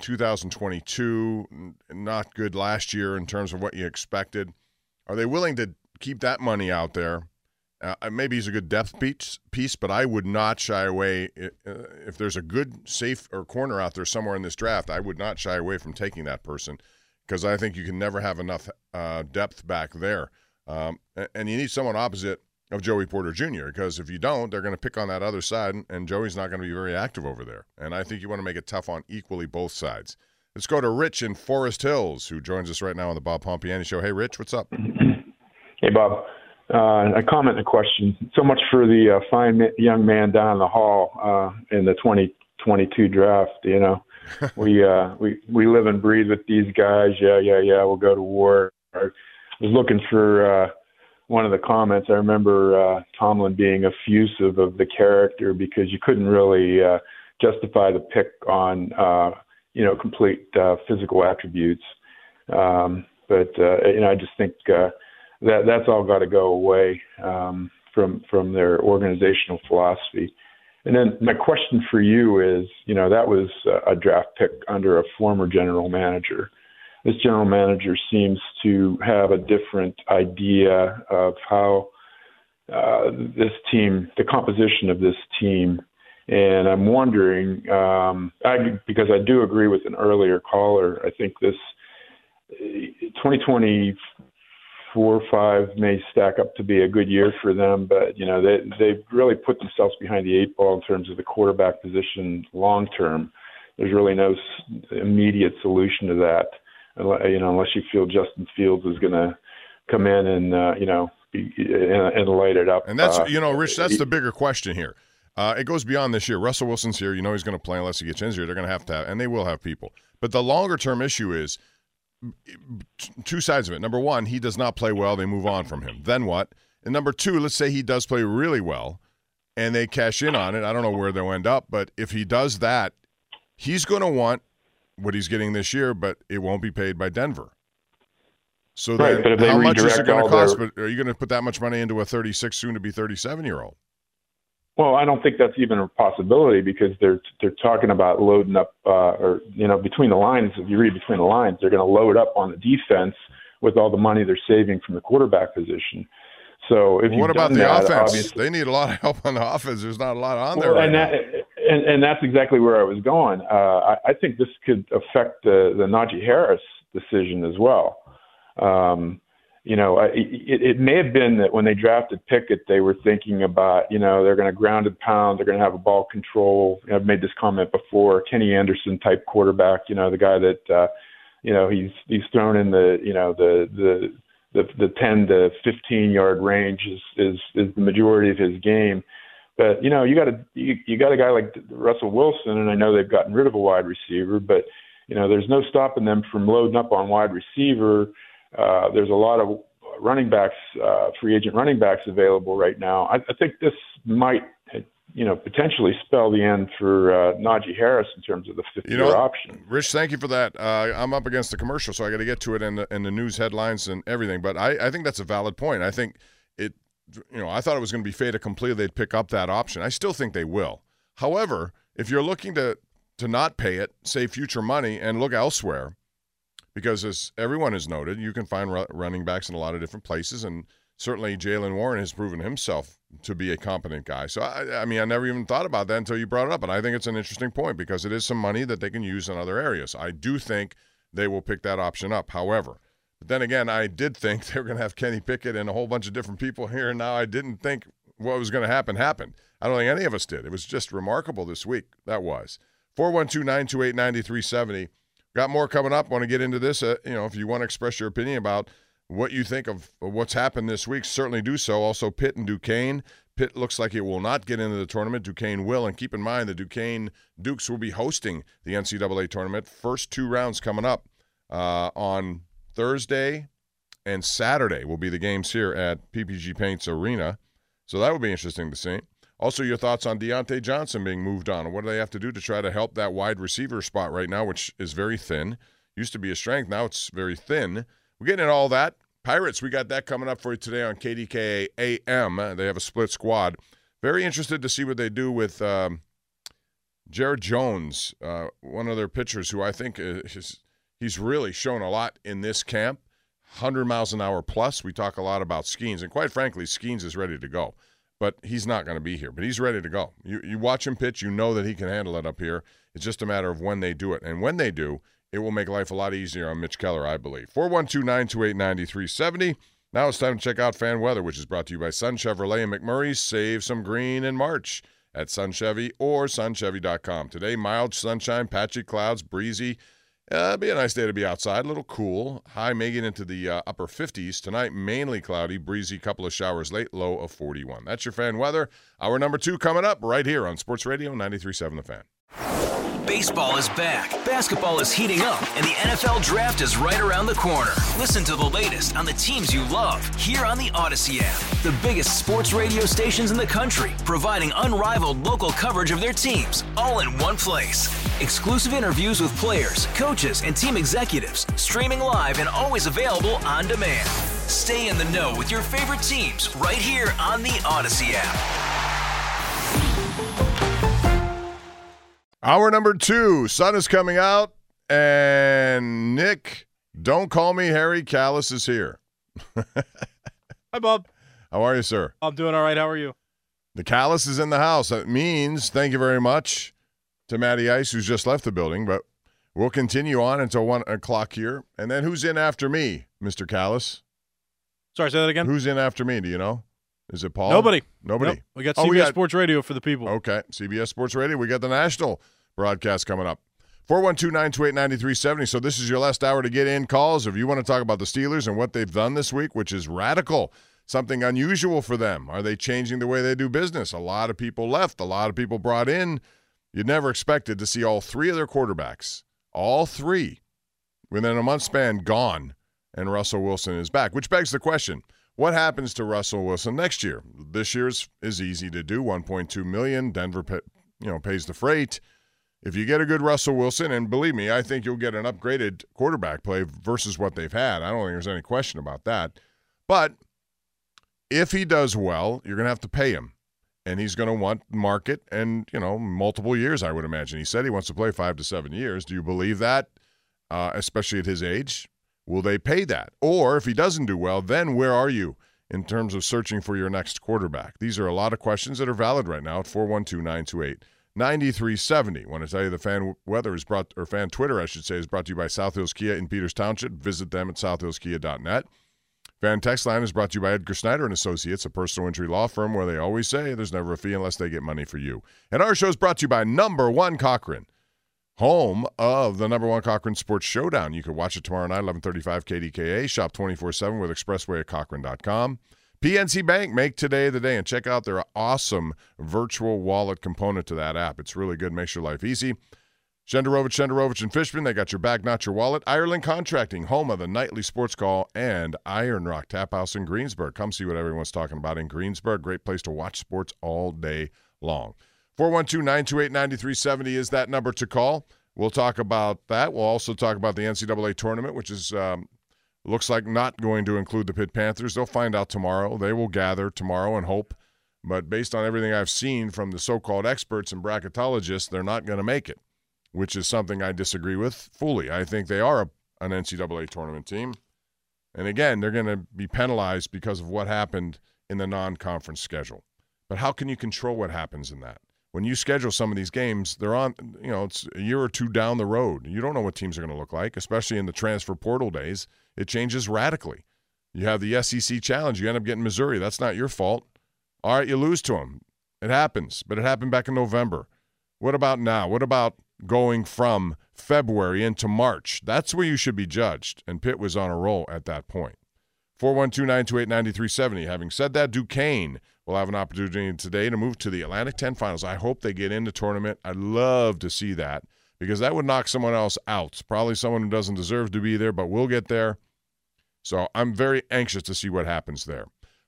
2022. Not good last year in terms of what you expected. Are they willing to keep that money out there? Maybe he's a good depth piece, but I would not shy away. If there's a good safe or corner out there somewhere in this draft, I would not shy away from taking that person because I think you can never have enough depth back there. And you need someone opposite of Joey Porter Jr. because if you don't, they're going to pick on that other side, and Joey's not going to be very active over there. And I think you want to make it tough on equally both sides. Let's go to Rich in Forest Hills, who joins us right now on the Bob Pompiani Show. Hey, Rich, what's up? Hey, Bob. A comment and a question. So much for the fine young man down the hall in the 2022 draft. We live and breathe with these guys. Yeah. We'll go to war. I was looking for one of the comments. I remember Tomlin being effusive of the character because you couldn't really justify the pick on complete physical attributes. But I just think. That's all got to go away from their organizational philosophy. And then my question for you is, that was a draft pick under a former general manager. This general manager seems to have a different idea of how this team, the composition of this team. And I'm wondering, because I do agree with an earlier caller, I think this 2024 or 5 may stack up to be a good year for them, but they've really put themselves behind the 8 ball in terms of the quarterback position long term. There's really no immediate solution to that, unless you feel Justin Fields is going to come in and and light it up. And that's Rich, that's the bigger question here. It goes beyond this year. Russell Wilson's here. He's going to play unless he gets injured. They're going to have, and they will have people. But the longer term issue is. Two sides of it. Number one, he does not play well. They move on from him. Then what? And number two, let's say he does play really well and they cash in on it. I don't know where they'll end up, but if he does that, he's going to want what he's getting this year, but it won't be paid by Denver. So right, then but if they how much is it going to cost? But are you going to put that much money into a 36, soon-to-be 37-year-old? Well, I don't think that's even a possibility because they're talking about loading up, between the lines. If you read between the lines, they're going to load up on the defense with all the money they're saving from the quarterback position. So, what about the offense? They need a lot of help on the offense. There's not a lot on there. And that's exactly where I was going. I think this could affect the Najee Harris decision as well. It may have been that when they drafted Pickett, they were thinking about, they're going to ground and pound, they're going to have a ball control. I've made this comment before, Kenny Anderson type quarterback, the guy that, he's thrown in the 10 to 15 yard range is the majority of his game. But you got a guy like Russell Wilson, and I know they've gotten rid of a wide receiver, but there's no stopping them from loading up on wide receiver. There's a lot of running backs, free agent running backs available right now. I think this might, potentially spell the end for Najee Harris in terms of the fifth-year option. Rich, thank you for that. I'm up against the commercial, so I got to get to it in the news headlines and everything. But I think that's a valid point. I think it. I thought it was going to be fait accompli they'd pick up that option. I still think they will. However, if you're looking to not pay it, save future money, and look elsewhere, because as everyone has noted, you can find running backs in a lot of different places, and certainly Jaylen Warren has proven himself to be a competent guy. So, I never even thought about that until you brought it up, and I think it's an interesting point because it is some money that they can use in other areas. I do think they will pick that option up. However, but then again, I did think they were going to have Kenny Pickett and a whole bunch of different people here, and now I didn't think what was going to happen happened. I don't think any of us did. It was just remarkable this week. That was. 412-928-9370. Got more coming up. Want to get into this. If you want to express your opinion about what you think of what's happened this week, certainly do so. Also, Pitt and Duquesne. Pitt looks like it will not get into the tournament. Duquesne will. And keep in mind, the Dukes will be hosting the NCAA tournament. First two rounds coming up on Thursday and Saturday will be the games here at PPG Paints Arena. So that will be interesting to see. Also, your thoughts on Deontay Johnson being moved on. What do they have to do to try to help that wide receiver spot right now, which is very thin? Used to be a strength. Now it's very thin. We're getting into all that. Pirates, we got that coming up for you today on KDKA AM. They have a split squad. Very interested to see what they do with Jared Jones, one of their pitchers who I think he's really shown a lot in this camp. 100 miles an hour plus. We talk a lot about Skeens, and quite frankly, Skeens is ready to go. But he's not going to be here. But he's ready to go. You watch him pitch, you know that he can handle it up here. It's just a matter of when they do it. And when they do, it will make life a lot easier on Mitch Keller, I believe. 412-928-9370. Now it's time to check out fan weather, which is brought to you by Sun Chevrolet and McMurray. Save some green in March at Sun Chevy or sunchevy.com. Today, mild sunshine, patchy clouds, breezy. It'll be a nice day to be outside, a little cool. High making into the upper 50s. Tonight, mainly cloudy, breezy, couple of showers late, low of 41. That's your fan weather. Hour number 2 coming up right here on Sports Radio 93.7 The Fan. Baseball is back, basketball is heating up, and the NFL Draft is right around the corner. Listen to the latest on the teams you love here on the Odyssey app. The biggest sports radio stations in the country, providing unrivaled local coverage of their teams, all in one place. Exclusive interviews with players, coaches, and team executives, streaming live and always available on demand. Stay in the know with your favorite teams right here on the Odyssey app. Hour number 2, sun is coming out, and Nick, don't call me Harry, Callis is here. Hi, Bob. How are you, sir? I'm doing all right. How are you? The Callis is in the house. That means thank you very much to Matty Ice, who's just left the building, but we'll continue on until 1 o'clock here. And then who's in after me, Mr. Callis? Sorry, say that again? Who's in after me? Do you know? Is it Paul? Nobody. Nobody. Nope. We got CBS Sports Radio for the people. Okay, CBS Sports Radio. We got the national broadcast coming up. 412-928-9370. So this is your last hour to get in calls. If you want to talk about the Steelers and what they've done this week, which is radical, something unusual for them. Are they changing the way they do business? A lot of people left. A lot of people brought in. You'd never expected to see all 3 of their quarterbacks, all 3, within a month span, gone, and Russell Wilson is back, which begs the question, what happens to Russell Wilson next year? This year's is easy to do, $1.2 million. Denver pays the freight. If you get a good Russell Wilson, and believe me, I think you'll get an upgraded quarterback play versus what they've had. I don't think there's any question about that. But if he does well, you're going to have to pay him. And he's going to want market and, multiple years, I would imagine. He said he wants to play 5 to 7 years. Do you believe that, especially at his age? Will they pay that? Or if he doesn't do well, then where are you in terms of searching for your next quarterback? These are a lot of questions that are valid right now at 412-928-9370. Want to tell you the fan weather is brought, or fan Twitter, I should say, is brought to you by South Hills Kia in Peters Township. Visit them at southhillskia.net. Fan text line is brought to you by Edgar Snyder and Associates, a personal injury law firm where they always say there's never a fee unless they get money for you. And our show is brought to you by Number One Cochran, home of the Number One Cochran Sports Showdown. You can watch it tomorrow night, 11:35 KDKA. Shop 24/7 with Expressway at Cochran.com. PNC Bank, make today the day, and check out their awesome virtual wallet component to that app. It's really good, makes your life easy. Shenderovich and Fishman, they got your back, not your wallet. Ireland Contracting, home of the nightly sports call, and Iron Rock Tap House in Greensburg. Come see what everyone's talking about in Greensburg. Great place to watch sports all day long. 412-928-9370 is that number to call. We'll talk about that. We'll also talk about the NCAA tournament, which is looks like not going to include the Pitt Panthers. They'll find out tomorrow. They will gather tomorrow and hope. But based on everything I've seen from the so-called experts and bracketologists, they're not going to make it, which is something I disagree with fully. I think they are an NCAA tournament team. And again, they're going to be penalized because of what happened in the non-conference schedule. But how can you control what happens in that? When you schedule some of these games, they're on, it's a year or two down the road. You don't know what teams are going to look like, especially in the transfer portal days. It changes radically. You have the SEC Challenge. You end up getting Missouri. That's not your fault. All right, you lose to them. It happens, but it happened back in November. What about now? What about going from February into March? That's where you should be judged, and Pitt was on a roll at that point. 412-928-9370. Having said that, Duquesne will have an opportunity today to move to the Atlantic 10 Finals. I hope they get in the tournament. I'd love to see that because that would knock someone else out. Probably someone who doesn't deserve to be there, but will get there. So I'm very anxious to see what happens there.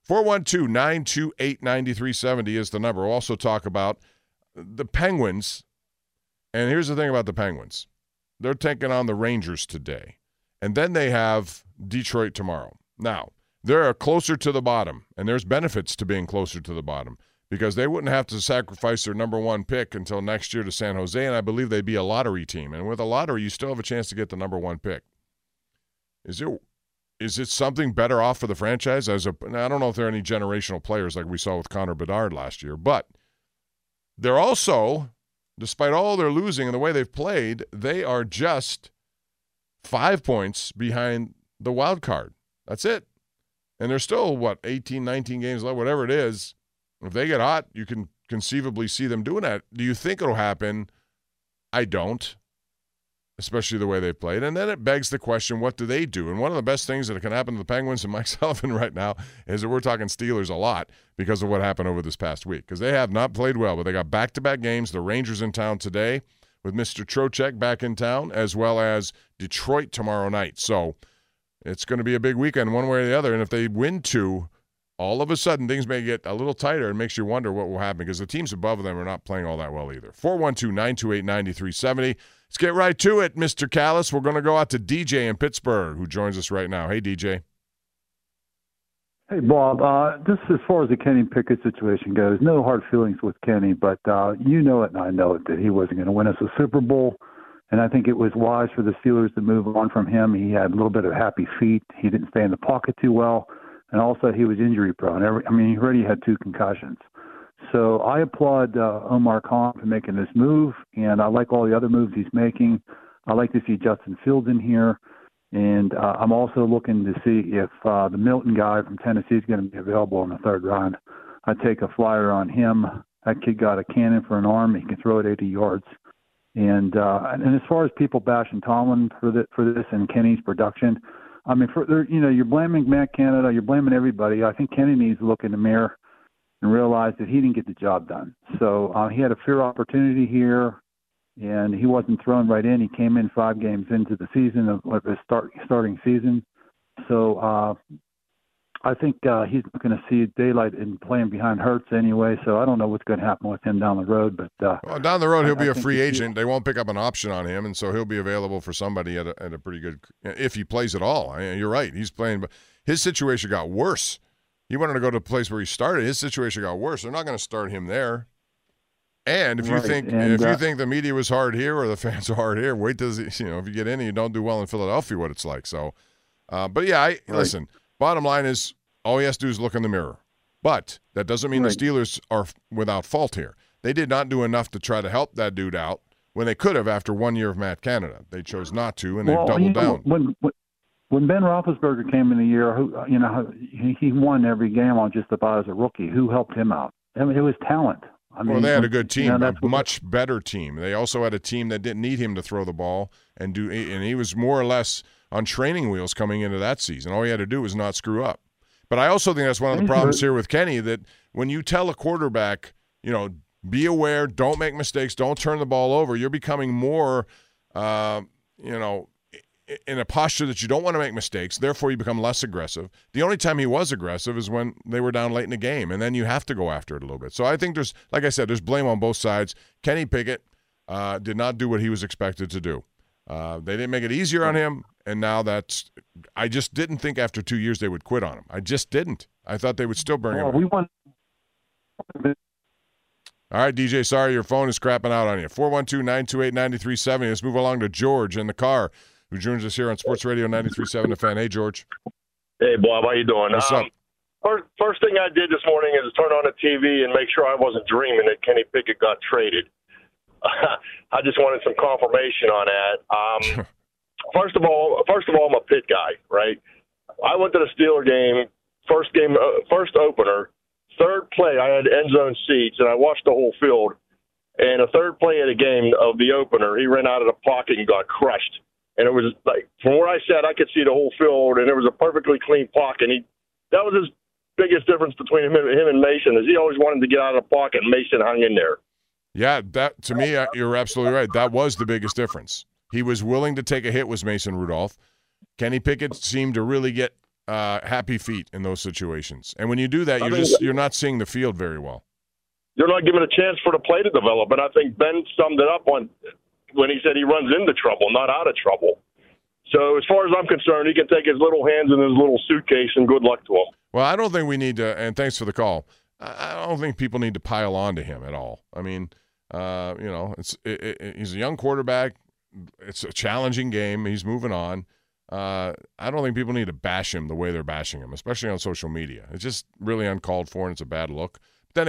412-928-9370 is the number. We'll also talk about the Penguins. And here's the thing about the Penguins. They're taking on the Rangers today. And then they have Detroit tomorrow. Now, they're closer to the bottom, and there's benefits to being closer to the bottom because they wouldn't have to sacrifice their number one pick until next year to San Jose, and I believe they'd be a lottery team. And with a lottery, you still have a chance to get the number one pick. Is it something better off for the franchise? I don't know if there are any generational players like we saw with Connor Bedard last year, but they're also, despite all their losing and the way they've played, they are just 5 points behind the wild card. That's it. And there's still, 18, 19 games left, whatever it is. If they get hot, you can conceivably see them doing that. Do you think it'll happen? I don't, especially the way they played. And then it begs the question, what do they do? And one of the best things that can happen to the Penguins and Mike Sullivan right now is that we're talking Steelers a lot because of what happened over this past week. Because they have not played well, but they got back-to-back games. The Rangers in town today with Mr. Trocheck back in town, as well as Detroit tomorrow night. So it's going to be a big weekend one way or the other. And if they win two, all of a sudden things may get a little tighter. It makes you wonder what will happen because the teams above them are not playing all that well either. 412-928-9370. Let's get right to it, Mr. Callis. We're going to go out to DJ in Pittsburgh, who joins us right now. Hey, DJ. Hey, Bob. Just as far as the Kenny Pickett situation goes, no hard feelings with Kenny, but you know it and I know it that he wasn't going to win us a Super Bowl. And I think it was wise for the Steelers to move on from him. He had a little bit of happy feet. He didn't stay in the pocket too well. And also he was injury prone. He already had 2 concussions. So I applaud Omar Khan for making this move, and I like all the other moves he's making. I like to see Justin Fields in here. And I'm also looking to see if the Milton guy from Tennessee is going to be available in the 3rd round. I'd take a flyer on him. That kid got a cannon for an arm. He can throw it 80 yards. And as far as people bashing Tomlin for this and Kenny's production, you're blaming Matt Canada, you're blaming everybody. I think Kenny needs to look in the mirror and realize that he didn't get the job done. So he had a fair opportunity here, and he wasn't thrown right in. He came in 5 games into the season of his starting season. So I think he's not going to see daylight in playing behind Hurts anyway, so I don't know what's going to happen with him down the road. But down the road, he'll be a free agent. They won't pick up an option on him, and so he'll be available for somebody at a pretty good – if he plays at all. You're right. He's playing – but his situation got worse. He wanted to go to a place where he started. His situation got worse. They're not going to start him there. And if you think the media was hard here or the fans are hard here, wait till if you get in and you don't do well in Philadelphia, what it's like. So, listen. Bottom line is, all he has to do is look in the mirror. But that doesn't mean the Steelers are without fault here. They did not do enough to try to help that dude out when they could have after 1 year of Matt Canada. They chose not to, and they've doubled down. When Ben Roethlisberger came in the year, he won every game on just about as a rookie. Who helped him out? It was talent. They had a good team, a much better team. They also had a team that didn't need him to throw the ball and he was more or less on training wheels coming into that season. All he had to do was not screw up. But I also think that's one of the problems here with Kenny, that when you tell a quarterback, be aware, don't make mistakes, don't turn the ball over, you're becoming more, in a posture that you don't want to make mistakes, therefore you become less aggressive. The only time he was aggressive is when they were down late in the game, and then you have to go after it a little bit. So I think there's blame on both sides. Kenny Pickett did not do what he was expected to do. They didn't make it easier on him, and now I just didn't think after 2 years they would quit on him. I just didn't. I thought they would still bring him. All right, DJ, sorry your phone is crapping out on you. 412-928-9370. Let's move along to George in the car, who joins us here on Sports Radio 93.7 The Fan. Hey, George. Hey, Bob. How you doing? What's up? First thing I did this morning is turn on the TV and make sure I wasn't dreaming that Kenny Pickett got traded. I just wanted some confirmation on that. First of all, I'm a Pitt guy, right? I went to the Steeler game, first opener, third play. I had end zone seats, and I watched the whole field. And the third play of the game of the opener, he ran out of the pocket and got crushed. And it was like, from where I sat, I could see the whole field, and it was a perfectly clean pocket. That was his biggest difference between him and Mason, is he always wanted to get out of the pocket, and Mason hung in there. Yeah, that to me, you're absolutely right. That was the biggest difference. He was willing to take a hit, was Mason Rudolph. Kenny Pickett seemed to really get happy feet in those situations. And when you do that, you're not seeing the field very well. You're not giving a chance for the play to develop. And I think Ben summed it up when he said he runs into trouble, not out of trouble. So as far as I'm concerned, he can take his little hands in his little suitcase, and good luck to him. Well, I don't think we need to, and thanks for the call, I don't think people need to pile on to him at all. I mean, he's a young quarterback. It's a challenging game. He's moving on. I don't think people need to bash him the way they're bashing him, especially on social media. It's just really uncalled for, and it's a bad look. But then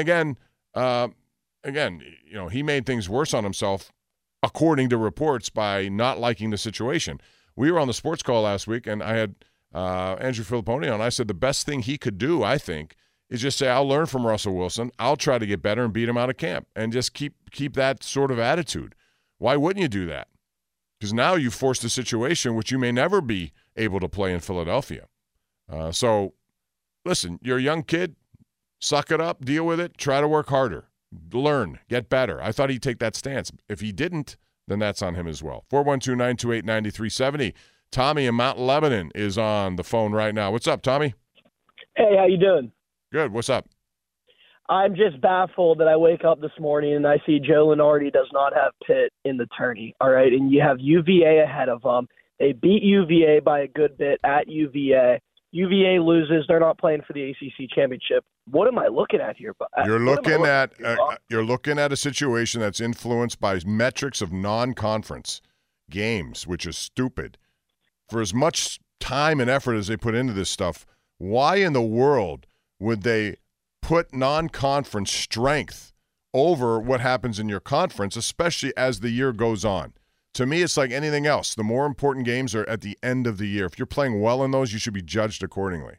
again, he made things worse on himself, according to reports, by not liking the situation. We were on the sports call last week, and I had Andrew Filipponi on. I said the best thing he could do, I think, is just say, I'll learn from Russell Wilson. I'll try to get better and beat him out of camp, and just keep that sort of attitude. Why wouldn't you do that? Because now you've forced a situation which you may never be able to play in Philadelphia. So, listen, you're a young kid. Suck it up. Deal with it. Try to work harder. Learn. Get better. I thought he'd take that stance. If he didn't, then that's on him as well. 412-928-9370. Tommy in Mount Lebanon is on the phone right now. What's up, Tommy? Hey, how you doing? Good. What's up? I'm just baffled that I wake up this morning and I see Joe Lunardi does not have Pitt in the tourney, all right? And you have UVA ahead of them. They beat UVA by a good bit at UVA. UVA loses. They're not playing for the ACC championship. What am I looking at here? You're looking at a situation that's influenced by metrics of non-conference games, which is stupid. For as much time and effort as they put into this stuff, why in the world would they put non-conference strength over what happens in your conference, especially as the year goes on? To me, it's like anything else. The more important games are at the end of the year. If you're playing well in those, you should be judged accordingly.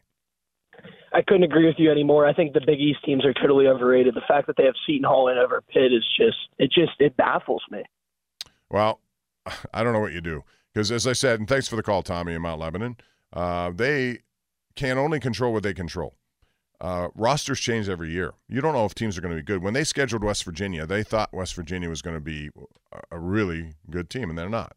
I couldn't agree with you anymore. I think the Big East teams are totally overrated. The fact that they have Seton Hall in over Pitt is it baffles me. Well, I don't know what you do. Because as I said, and thanks for the call, Tommy, in Mount Lebanon, they can only control what they control. Rosters change every year. You don't know if teams are going to be good. When they scheduled West Virginia, they thought West Virginia was going to be a really good team, and they're not.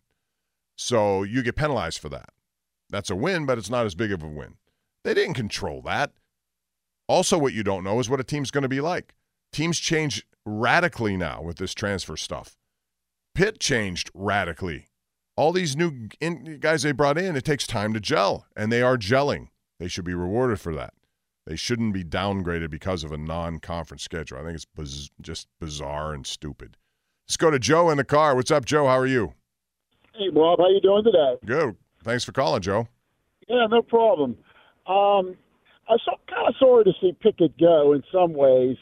So you get penalized for that. That's a win, but it's not as big of a win. They didn't control that. Also, what you don't know is what a team's going to be like. Teams change radically now with this transfer stuff. Pitt changed radically. All these new guys they brought in, it takes time to gel, and they are gelling. They should be rewarded for that. They shouldn't be downgraded because of a non-conference schedule. I think it's just bizarre and stupid. Let's go to Joe in the car. What's up, Joe? How are you? Hey, Bob. How you doing today? Good. Thanks for calling, Joe. Yeah, no problem. I'm kind of sorry to see Pickett go in some ways.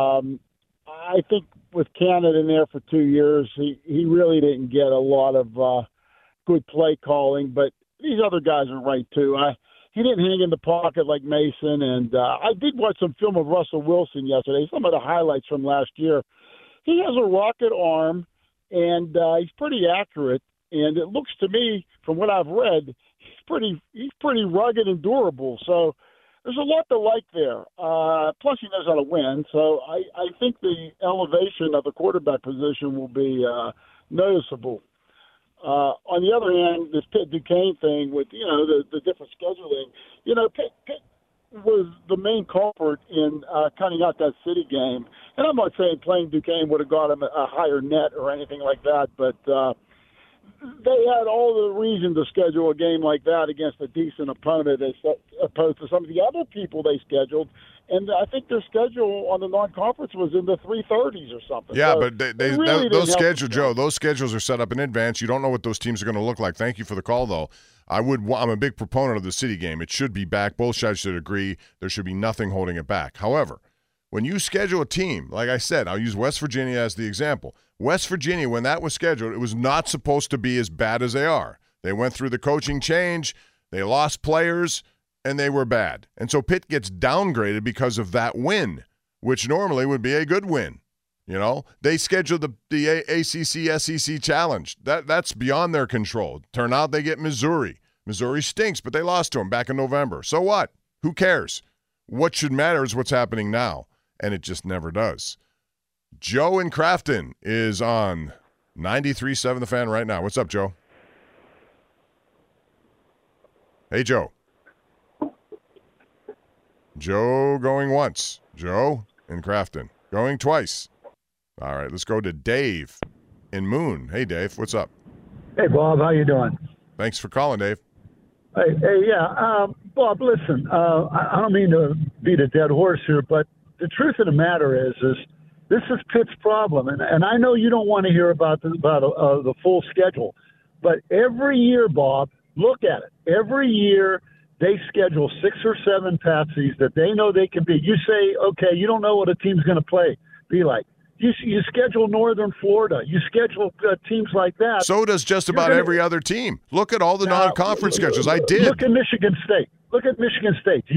I think with Canada in there for 2 years, he really didn't get a lot of good play calling, but these other guys are right, too. He didn't hang in the pocket like Mason, and I did watch some film of Russell Wilson yesterday, some of the highlights from last year. He has a rocket arm, and he's pretty accurate, and it looks to me, from what I've read, he's pretty rugged and durable. So there's a lot to like there. Plus, he knows how to win. So I think the elevation of the quarterback position will be noticeable. On the other hand, this Pitt Duquesne thing with, the different scheduling, Pitt was the main culprit in cutting out that city game. And I'm not saying playing Duquesne would have got him a higher net or anything like that, but they had all the reason to schedule a game like that against a decent opponent as opposed to some of the other people they scheduled. And I think their schedule on the non-conference was in the 330s or something. Yeah, so but those schedules, Joe, those schedules are set up in advance. You don't know what those teams are going to look like. Thank you for the call, though. I'm a big proponent of the city game. It should be back. Both sides should agree. There should be nothing holding it back. However, when you schedule a team, like I said, I'll use West Virginia as the example. West Virginia, when that was scheduled, it was not supposed to be as bad as they are. They went through the coaching change. They lost players, and they were bad. And so Pitt gets downgraded because of that win, which normally would be a good win. They scheduled the ACC SEC challenge. That's beyond their control. Turn out they get Missouri. Missouri stinks, but they lost to them back in November. So what? Who cares? What should matter is what's happening now, and it just never does. Joe in Crafton is on 93.7 The Fan right now. What's up, Joe? Hey, Joe. Joe going once. Joe in Crafton going twice. All right, let's go to Dave in Moon. Hey, Dave, what's up? Hey, Bob, how you doing? Thanks for calling, Dave. Hey, yeah. Bob, listen, I don't mean to beat a dead horse here, but the truth of the matter is this is Pitt's problem. And I know you don't want to hear about the full schedule, but every year, Bob, look at it. Every year they schedule 6 or 7 patsies that they know they can beat. You say, okay, you don't know what a team's going to be like. You schedule Northern Florida. You schedule teams like that. So does just about every other team. Look at all the non-conference schedules. I did. Look at Michigan State. Michigan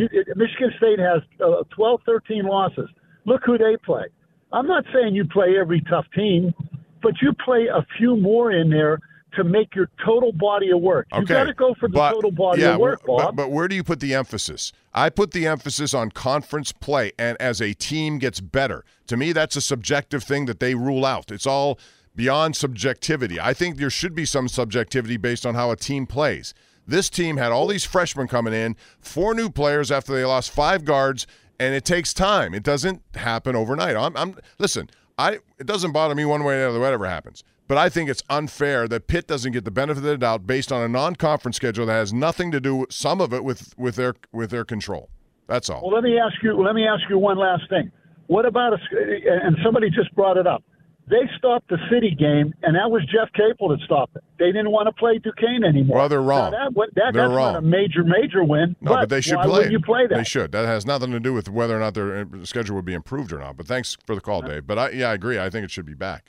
State has 12, 13 losses. Look who they play. I'm not saying you play every tough team, but you play a few more in there to make your total body of work. You got to go for the total body of work, Bob. But where do you put the emphasis? I put the emphasis on conference play and as a team gets better. To me, that's a subjective thing that they rule out. It's all beyond subjectivity. I think there should be some subjectivity based on how a team plays. This team had all these freshmen coming in, 4 new players after they lost 5 guards, and it takes time. It doesn't happen overnight. Listen, it doesn't bother me one way or the other, whatever happens. But I think it's unfair that Pitt doesn't get the benefit of the doubt based on a non-conference schedule that has nothing to do, some of it, with their control. That's all. Well, let me ask you one last thing. What about and somebody just brought it up. They stopped the city game, and that was Jeff Capel that stopped it. They didn't want to play Duquesne anymore. Well, they're wrong. That's not a major win. No, but they should why play. Wouldn't you play that? They should. That has nothing to do with whether or not their schedule would be improved or not. But thanks for the call, Dave. But I agree. I think it should be back.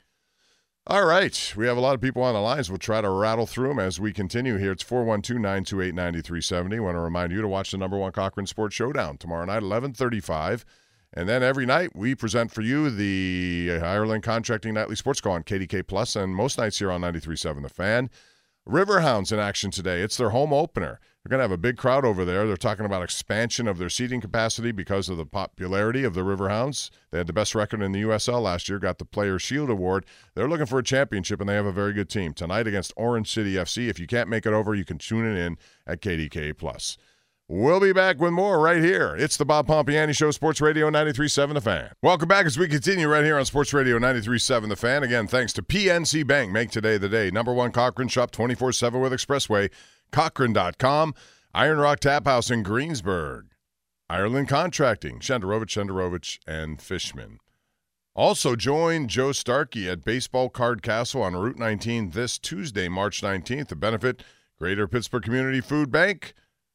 All right. We have a lot of people on the lines. We'll try to rattle through them as we continue here. It's 412-928-9370. I want to remind you to watch the #1 Cochran Sports Showdown tomorrow night, 11:35. And then every night we present for you the Ireland Contracting Nightly Sports Call on KDK Plus, and most nights here on 93.7 The Fan. Riverhounds in action today. It's their home opener. They're going to have a big crowd over there. They're talking about expansion of their seating capacity because of the popularity of the Riverhounds. They had the best record in the USL last year, got the Players' Shield Award. They're looking for a championship, and they have a very good team. Tonight against Orange City FC. If you can't make it over, you can tune it in at KDK Plus. We'll be back with more right here. It's the Bob Pompiani Show, Sports Radio 93.7 The Fan. Welcome back as we continue right here on Sports Radio 93.7 The Fan. Again, thanks to PNC Bank. Make today the day. #1 Cochran Shop 24/7 with Expressway. Cochran.com. Iron Rock Tap House in Greensburg. Ireland Contracting. Shenderovich, and Fishman. Also join Joe Starkey at Baseball Card Castle on Route 19 this Tuesday, March 19th, to benefit Greater Pittsburgh Community Food Bank.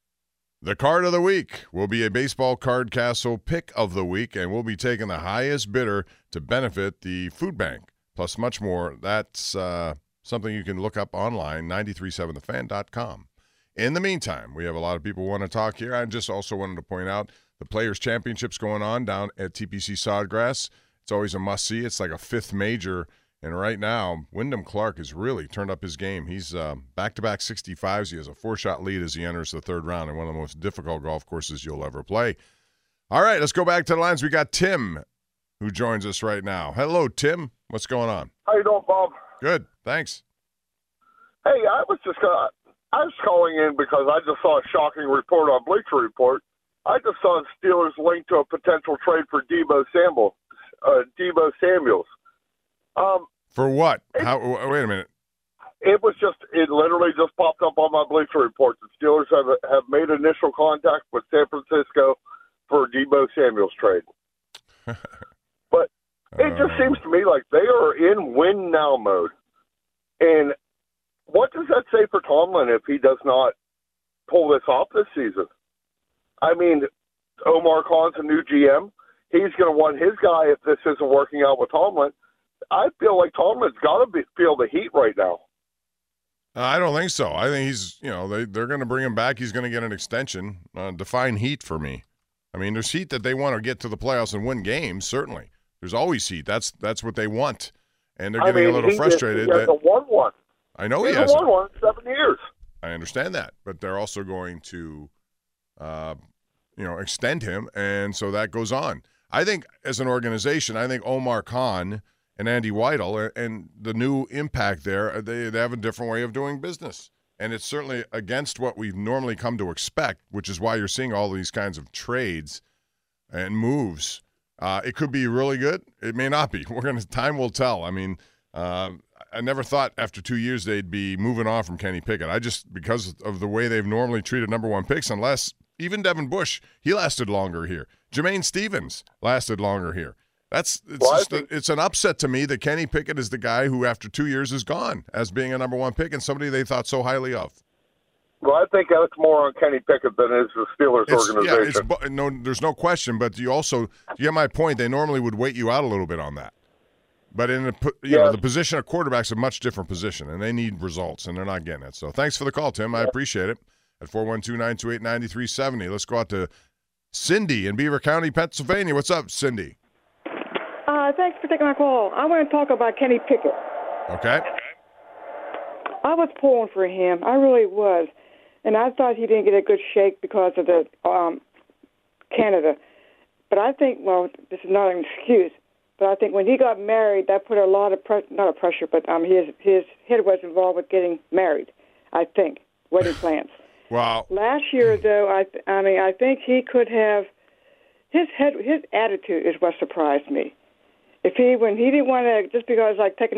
The card of the week will be a Baseball Card Castle pick of the week, and we'll be taking the highest bidder to benefit the food bank, plus much more. That's something you can look up online, 937thefan.com. In the meantime, we have a lot of people who want to talk here. I just also wanted to point out the Players' Championships going on down at TPC Sawgrass. It's always a must-see. It's like a 5th major And right now, Wyndham Clark has really turned up his game. He's back-to-back 65s. He has a 4-shot lead as he enters the third round in one of the most difficult golf courses you'll ever play. All right, let's go back to the lines. We got Tim, who joins us right now. Hello, Tim. What's going on? How you doing, Bob? Good, thanks. Hey, I was calling in because I just saw a shocking report on Bleacher Report. I just saw the Steelers linked to a potential trade for Deebo Samuels. For what? Wait a minute. It literally just popped up on my Bleacher Report. The Steelers have made initial contact with San Francisco for a Deebo Samuels trade. But it just seems to me like they are in win now mode. And what does that say for Tomlin if he does not pull this off this season? I mean, Omar Khan's a new GM. He's going to want his guy if this isn't working out with Tomlin. I feel like Tomlin's got to feel the heat right now. I don't think so. I think he's, they're going to bring him back. He's going to get an extension. Define heat for me. I mean, there's heat that they want to get to the playoffs and win games, certainly. There's always heat. That's what they want. And they're getting a little frustrated. He has a 1-1. I know he has a 1-1 in 7 years. I understand that. But they're also going to, extend him, and so that goes on. I think as an organization, Omar Khan and Andy Weidel and the new impact there, they have a different way of doing business. And it's certainly against what we've normally come to expect, which is why you're seeing all these kinds of trades and moves. It could be really good. It may not be. Time will tell. I mean, I never thought after 2 years they'd be moving on from Kenny Pickett. Because of the way they've normally treated number one picks, unless even Devin Bush, he lasted longer here. Jermaine Stevens lasted longer here. It's an upset to me that Kenny Pickett is the guy who, after 2 years, is gone as being a number one pick and somebody they thought so highly of. Well, I think that's more on Kenny Pickett than it is the Steelers organization. Yeah, there's no question. But you get my point. They normally would wait you out a little bit on that. But in the position of quarterback's a much different position, and they need results, and they're not getting it. So thanks for the call, Tim. I appreciate it. At 412-928-9370. Let's go out to Cindy in Beaver County, Pennsylvania. What's up, Cindy? Thanks for taking my call. I want to talk about Kenny Pickett. Okay. I was pulling for him. I really was. And I thought he didn't get a good shake because of the Canada. But I think, this is not an excuse, but I think when he got married, that put a lot of not a pressure, but his head was involved with getting married, I think, wedding plans. Wow. Last year, though, I think he could have his attitude is what surprised me. When he didn't want to, just because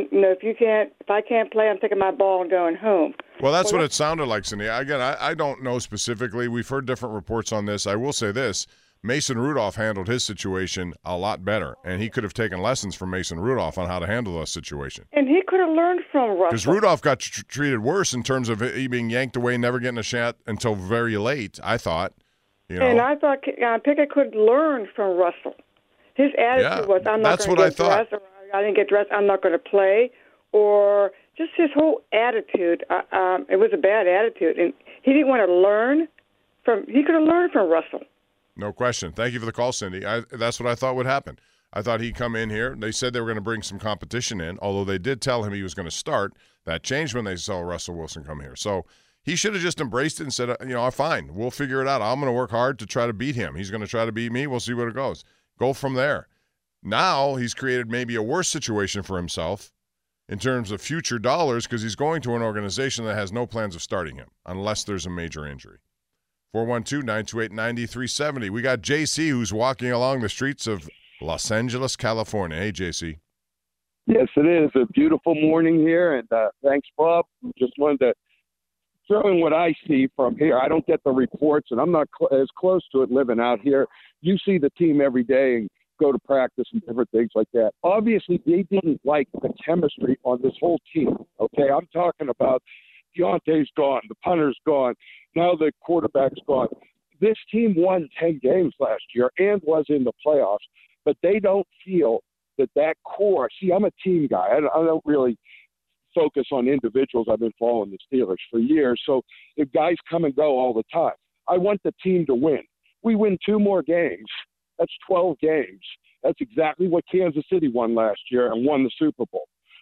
if I can't play, I'm taking my ball and going home. Well, that's what it sounded like, Cindy. Again, I don't know specifically. We've heard different reports on this. I will say this. Mason Rudolph handled his situation a lot better, and he could have taken lessons from Mason Rudolph on how to handle a situation. And he could have learned from Russell. Because Rudolph got treated worse in terms of he being yanked away, never getting a shot until very late, I thought. And I thought Pickett could learn from Russell. His attitude was, I'm not going to get dressed, or I didn't get dressed, I'm not going to play, or just his whole attitude. It was a bad attitude, and he didn't want to learn he could have learned from Russell. No question. Thank you for the call, Cindy. That's what I thought would happen. I thought he'd come in here. They said they were going to bring some competition in, although they did tell him he was going to start. That changed when they saw Russell Wilson come here. So he should have just embraced it and said, fine, we'll figure it out. I'm going to work hard to try to beat him. He's going to try to beat me. We'll see where it goes. Go from there. Now he's created maybe a worse situation for himself in terms of future dollars because he's going to an organization that has no plans of starting him unless there's a major injury. 412-928-9370. We got JC who's walking along the streets of Los Angeles, California. Hey, JC. Yes, it is a beautiful morning here, and thanks, Bob. Just wanted to throw in what I see from here. I don't get the reports, and I'm not as close to it living out here. You see the team every day and go to practice and different things like that. Obviously, they didn't like the chemistry on this whole team, okay? I'm talking about Deontay's gone, the punter's gone, now the quarterback's gone. This team won 10 games last year and was in the playoffs, but they don't feel that core. See, I'm a team guy. I don't really focus on individuals. I've been following the Steelers for years, so the guys come and go all the time. I want the team to win. We win 2 more games. That's 12 games. That's exactly what Kansas City won last year and won the Super Bowl.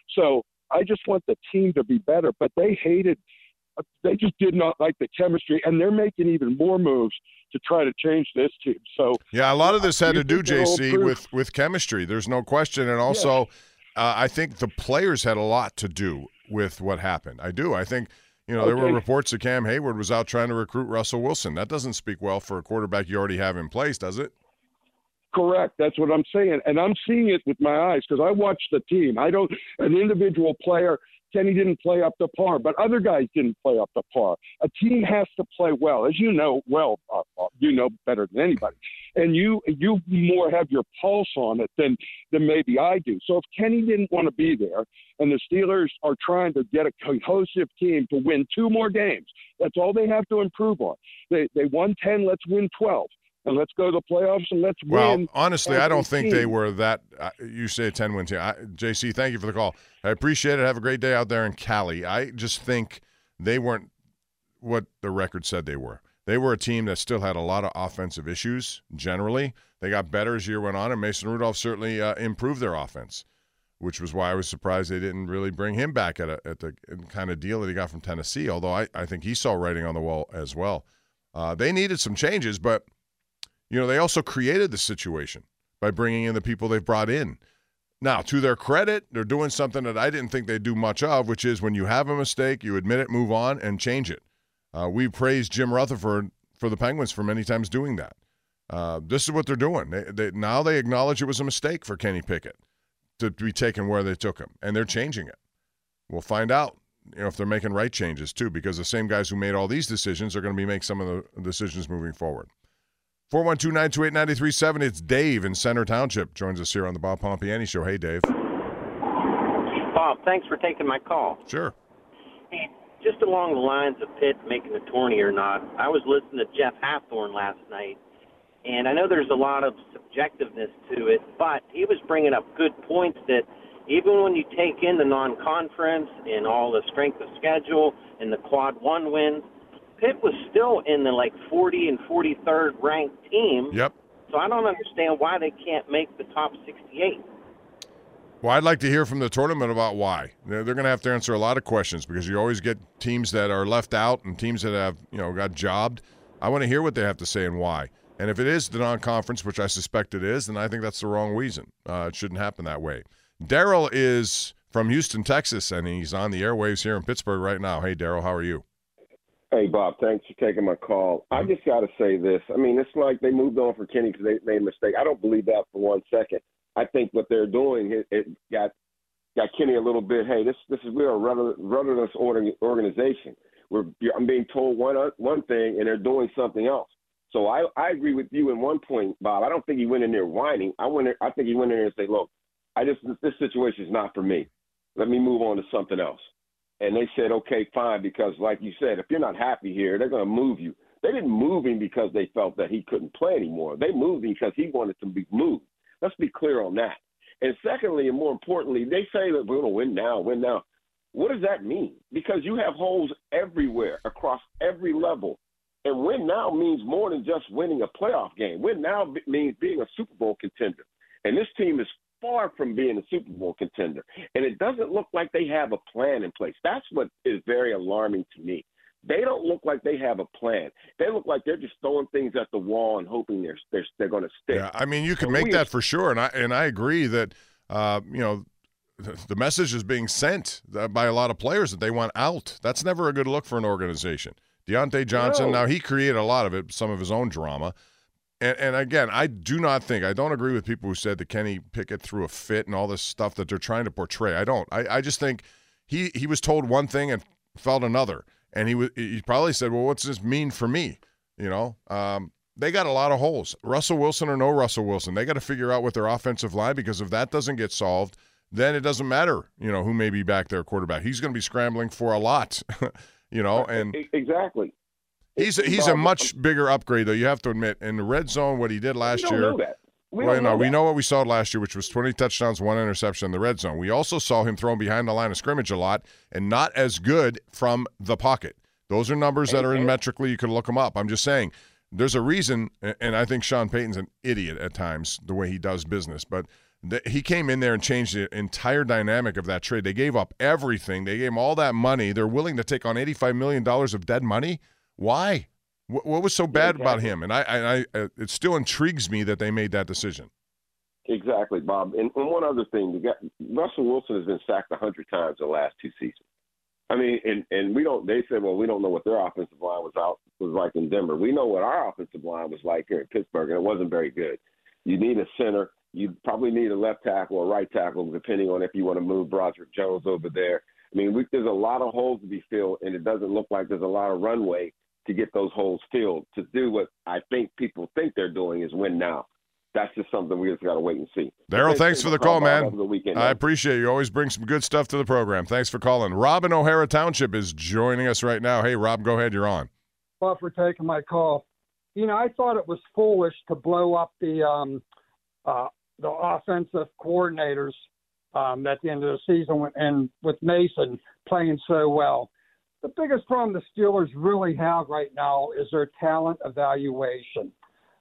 So I just want the team to be better. But they just did not like the chemistry, and they're making even more moves to try to change this team. So yeah, a lot of this had to do, JC, with chemistry. There's no question. And also, I think the players had a lot to do with what happened. I do. I think, there were reports that Cam Hayward was out trying to recruit Russell Wilson. That doesn't speak well for a quarterback you already have in place, does it? Correct. That's what I'm saying. And I'm seeing it with my eyes because I watch the team. An individual player, Kenny didn't play up to par, but other guys didn't play up to par. A team has to play well, as you know you know better than anybody. And you more have your pulse on it than maybe I do. So if Kenny didn't want to be there and the Steelers are trying to get a cohesive team to win 2 more games, that's all they have to improve on. They won 10, let's win 12. And let's go to the playoffs and let's win. Well, honestly, I don't think they were that you say a 10-win team. JC, thank you for the call. I appreciate it. Have a great day out there in Cali. I just think they weren't what the record said they were. They were a team that still had a lot of offensive issues generally. They got better as the year went on, and Mason Rudolph certainly improved their offense, which was why I was surprised they didn't really bring him back at the kind of deal that he got from Tennessee, although I think he saw writing on the wall as well. They needed some changes, but they also created the situation by bringing in the people they've brought in. Now, to their credit, they're doing something that I didn't think they'd do much of, which is when you have a mistake, you admit it, move on, and change it. We praised Jim Rutherford for the Penguins for many times doing that. This is what they're doing. Now they acknowledge it was a mistake for Kenny Pickett to be taken where they took him, and they're changing it. We'll find out if they're making right changes, too, because the same guys who made all these decisions are going to be making some of the decisions moving forward. 412-928-9370. It's Dave in Center Township. Joins us here on the Bob Pompiani Show. Hey, Dave. Bob, thanks for taking my call. Sure. Hey, just along the lines of Pitt making the tourney or not, I was listening to Jeff Hathorn last night, and I know there's a lot of subjectiveness to it, but he was bringing up good points that even when you take in the non-conference and all the strength of schedule and the quad 1 wins, Pitt was still in the 40 and 43rd ranked team. Yep. So I don't understand why they can't make the top 68. Well, I'd like to hear from the tournament about why. They're going to have to answer a lot of questions because you always get teams that are left out and teams that have, got jobbed. I want to hear what they have to say and why. And if it is the non-conference, which I suspect it is, then I think that's the wrong reason. It shouldn't happen that way. Daryl is from Houston, Texas, and he's on the airwaves here in Pittsburgh right now. Hey, Daryl, how are you? Hey, Bob, thanks for taking my call. I just got to say this. I mean, it's like they moved on for Kenny because they made a mistake. I don't believe that for 1 second. I think what they're doing, it got Kenny a little bit, hey, we're a rudderless organization. I'm being told one thing, and they're doing something else. So I agree with you in one point, Bob. I don't think he went in there whining. I think he went in there and said, look, this situation is not for me. Let me move on to something else. And they said, okay, fine, because like you said, if you're not happy here, they're going to move you. They didn't move him because they felt that he couldn't play anymore. They moved him because he wanted to be moved. Let's be clear on that. And secondly, and more importantly, they say that we're going to win now. What does that mean? Because you have holes everywhere, across every level. And win now means more than just winning a playoff game. Win now means being a Super Bowl contender. And this team is far from being a Super Bowl contender. And it doesn't look like they have a plan in place. That's what is very alarming to me. They don't look like they have a plan. They look like they're just throwing things at the wall and hoping they're going to stick. Yeah, I mean, you can make that for sure. And I agree that, the message is being sent by a lot of players that they want out. That's never a good look for an organization. Deontay Johnson, now he created a lot of it, some of his own drama. And again, I don't agree with people who said that Kenny Pickett threw a fit and all this stuff that they're trying to portray. I don't. I just think he was told one thing and felt another. And he probably said, well, what's this mean for me? They got a lot of holes. Russell Wilson or no Russell Wilson, they got to figure out what their offensive line, because if that doesn't get solved, then it doesn't matter, who may be back there quarterback. He's going to be scrambling for a lot, and exactly. He's a much bigger upgrade, though, you have to admit. In the red zone, what he did last year. Know that. We know what we saw last year, which was 20 touchdowns, 1 interception in the red zone. We also saw him throwing behind the line of scrimmage a lot and not as good from the pocket. Those are numbers that are in metrically. You could look them up. I'm just saying there's a reason, and I think Sean Payton's an idiot at times, the way he does business. But He came in there and changed the entire dynamic of that trade. They gave up everything. They gave him all that money. They're willing to take on $85 million of dead money. Why? What was so bad about him? And I it still intrigues me that they made that decision. Exactly, Bob. And one other thing, Russell Wilson has been sacked 100 times the last 2 seasons. I mean, and we don't. They said, well, we don't know what their offensive line was like in Denver. We know what our offensive line was like here in Pittsburgh, and it wasn't very good. You need a center. You probably need a left tackle or right tackle, depending on if you want to move Broderick Jones over there. I mean, there's a lot of holes to be filled, and it doesn't look like there's a lot of runway to get those holes filled. To do what I think people think they're doing is win now. That's just something we just got to wait and see. Daryl, thanks for the call, man. I appreciate you. Always bring some good stuff to the program. Thanks for calling. Rob in O'Hara Township is joining us right now. Hey, Rob, go ahead. You're on. Well, for taking my call. You know, I thought it was foolish to blow up the offensive coordinators at the end of the season, and with Mason playing so well. The biggest problem the Steelers really have right now is their talent evaluation.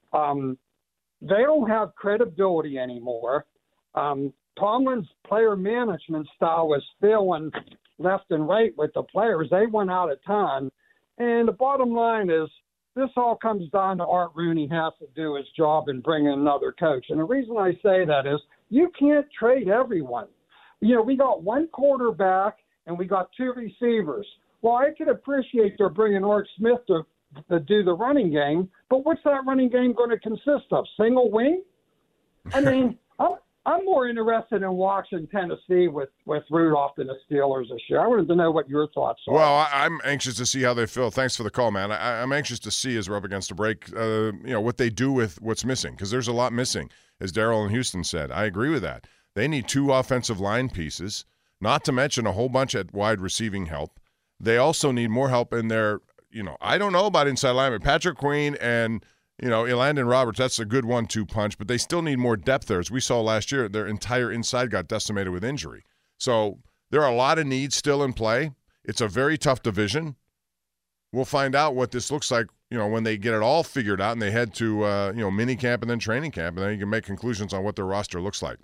They don't have credibility anymore. Tomlin's player management style was failing left and right with the players. They went out of time. And the bottom line is this all comes down to Art Rooney has to do his job and bring in another coach. And the reason I say that is you can't trade everyone. You know, we got one quarterback and we got 2 receivers. Well, I could appreciate they're bringing Art Smith to do the running game, but what's that running game going to consist of? Single wing? I mean, I'm more interested in watching Tennessee with Rudolph than the Steelers this year. I wanted to know what your thoughts are. Well, I'm anxious to see how they feel. Thanks for the call, man. I'm anxious to see, as we're up against a break, what they do with what's missing, because there's a lot missing, as Daryl in Houston said. I agree with that. They need 2 offensive line pieces, not to mention a whole bunch at wide receiving help. They also need more help in their, I don't know about inside linemen. Patrick Queen and, Elandon Roberts, that's a good 1-2 punch, but they still need more depth there. As we saw last year, their entire inside got decimated with injury. So there are a lot of needs still in play. It's a very tough division. We'll find out what this looks like, when they get it all figured out and they head to, mini camp and then training camp, and then you can make conclusions on what their roster looks like.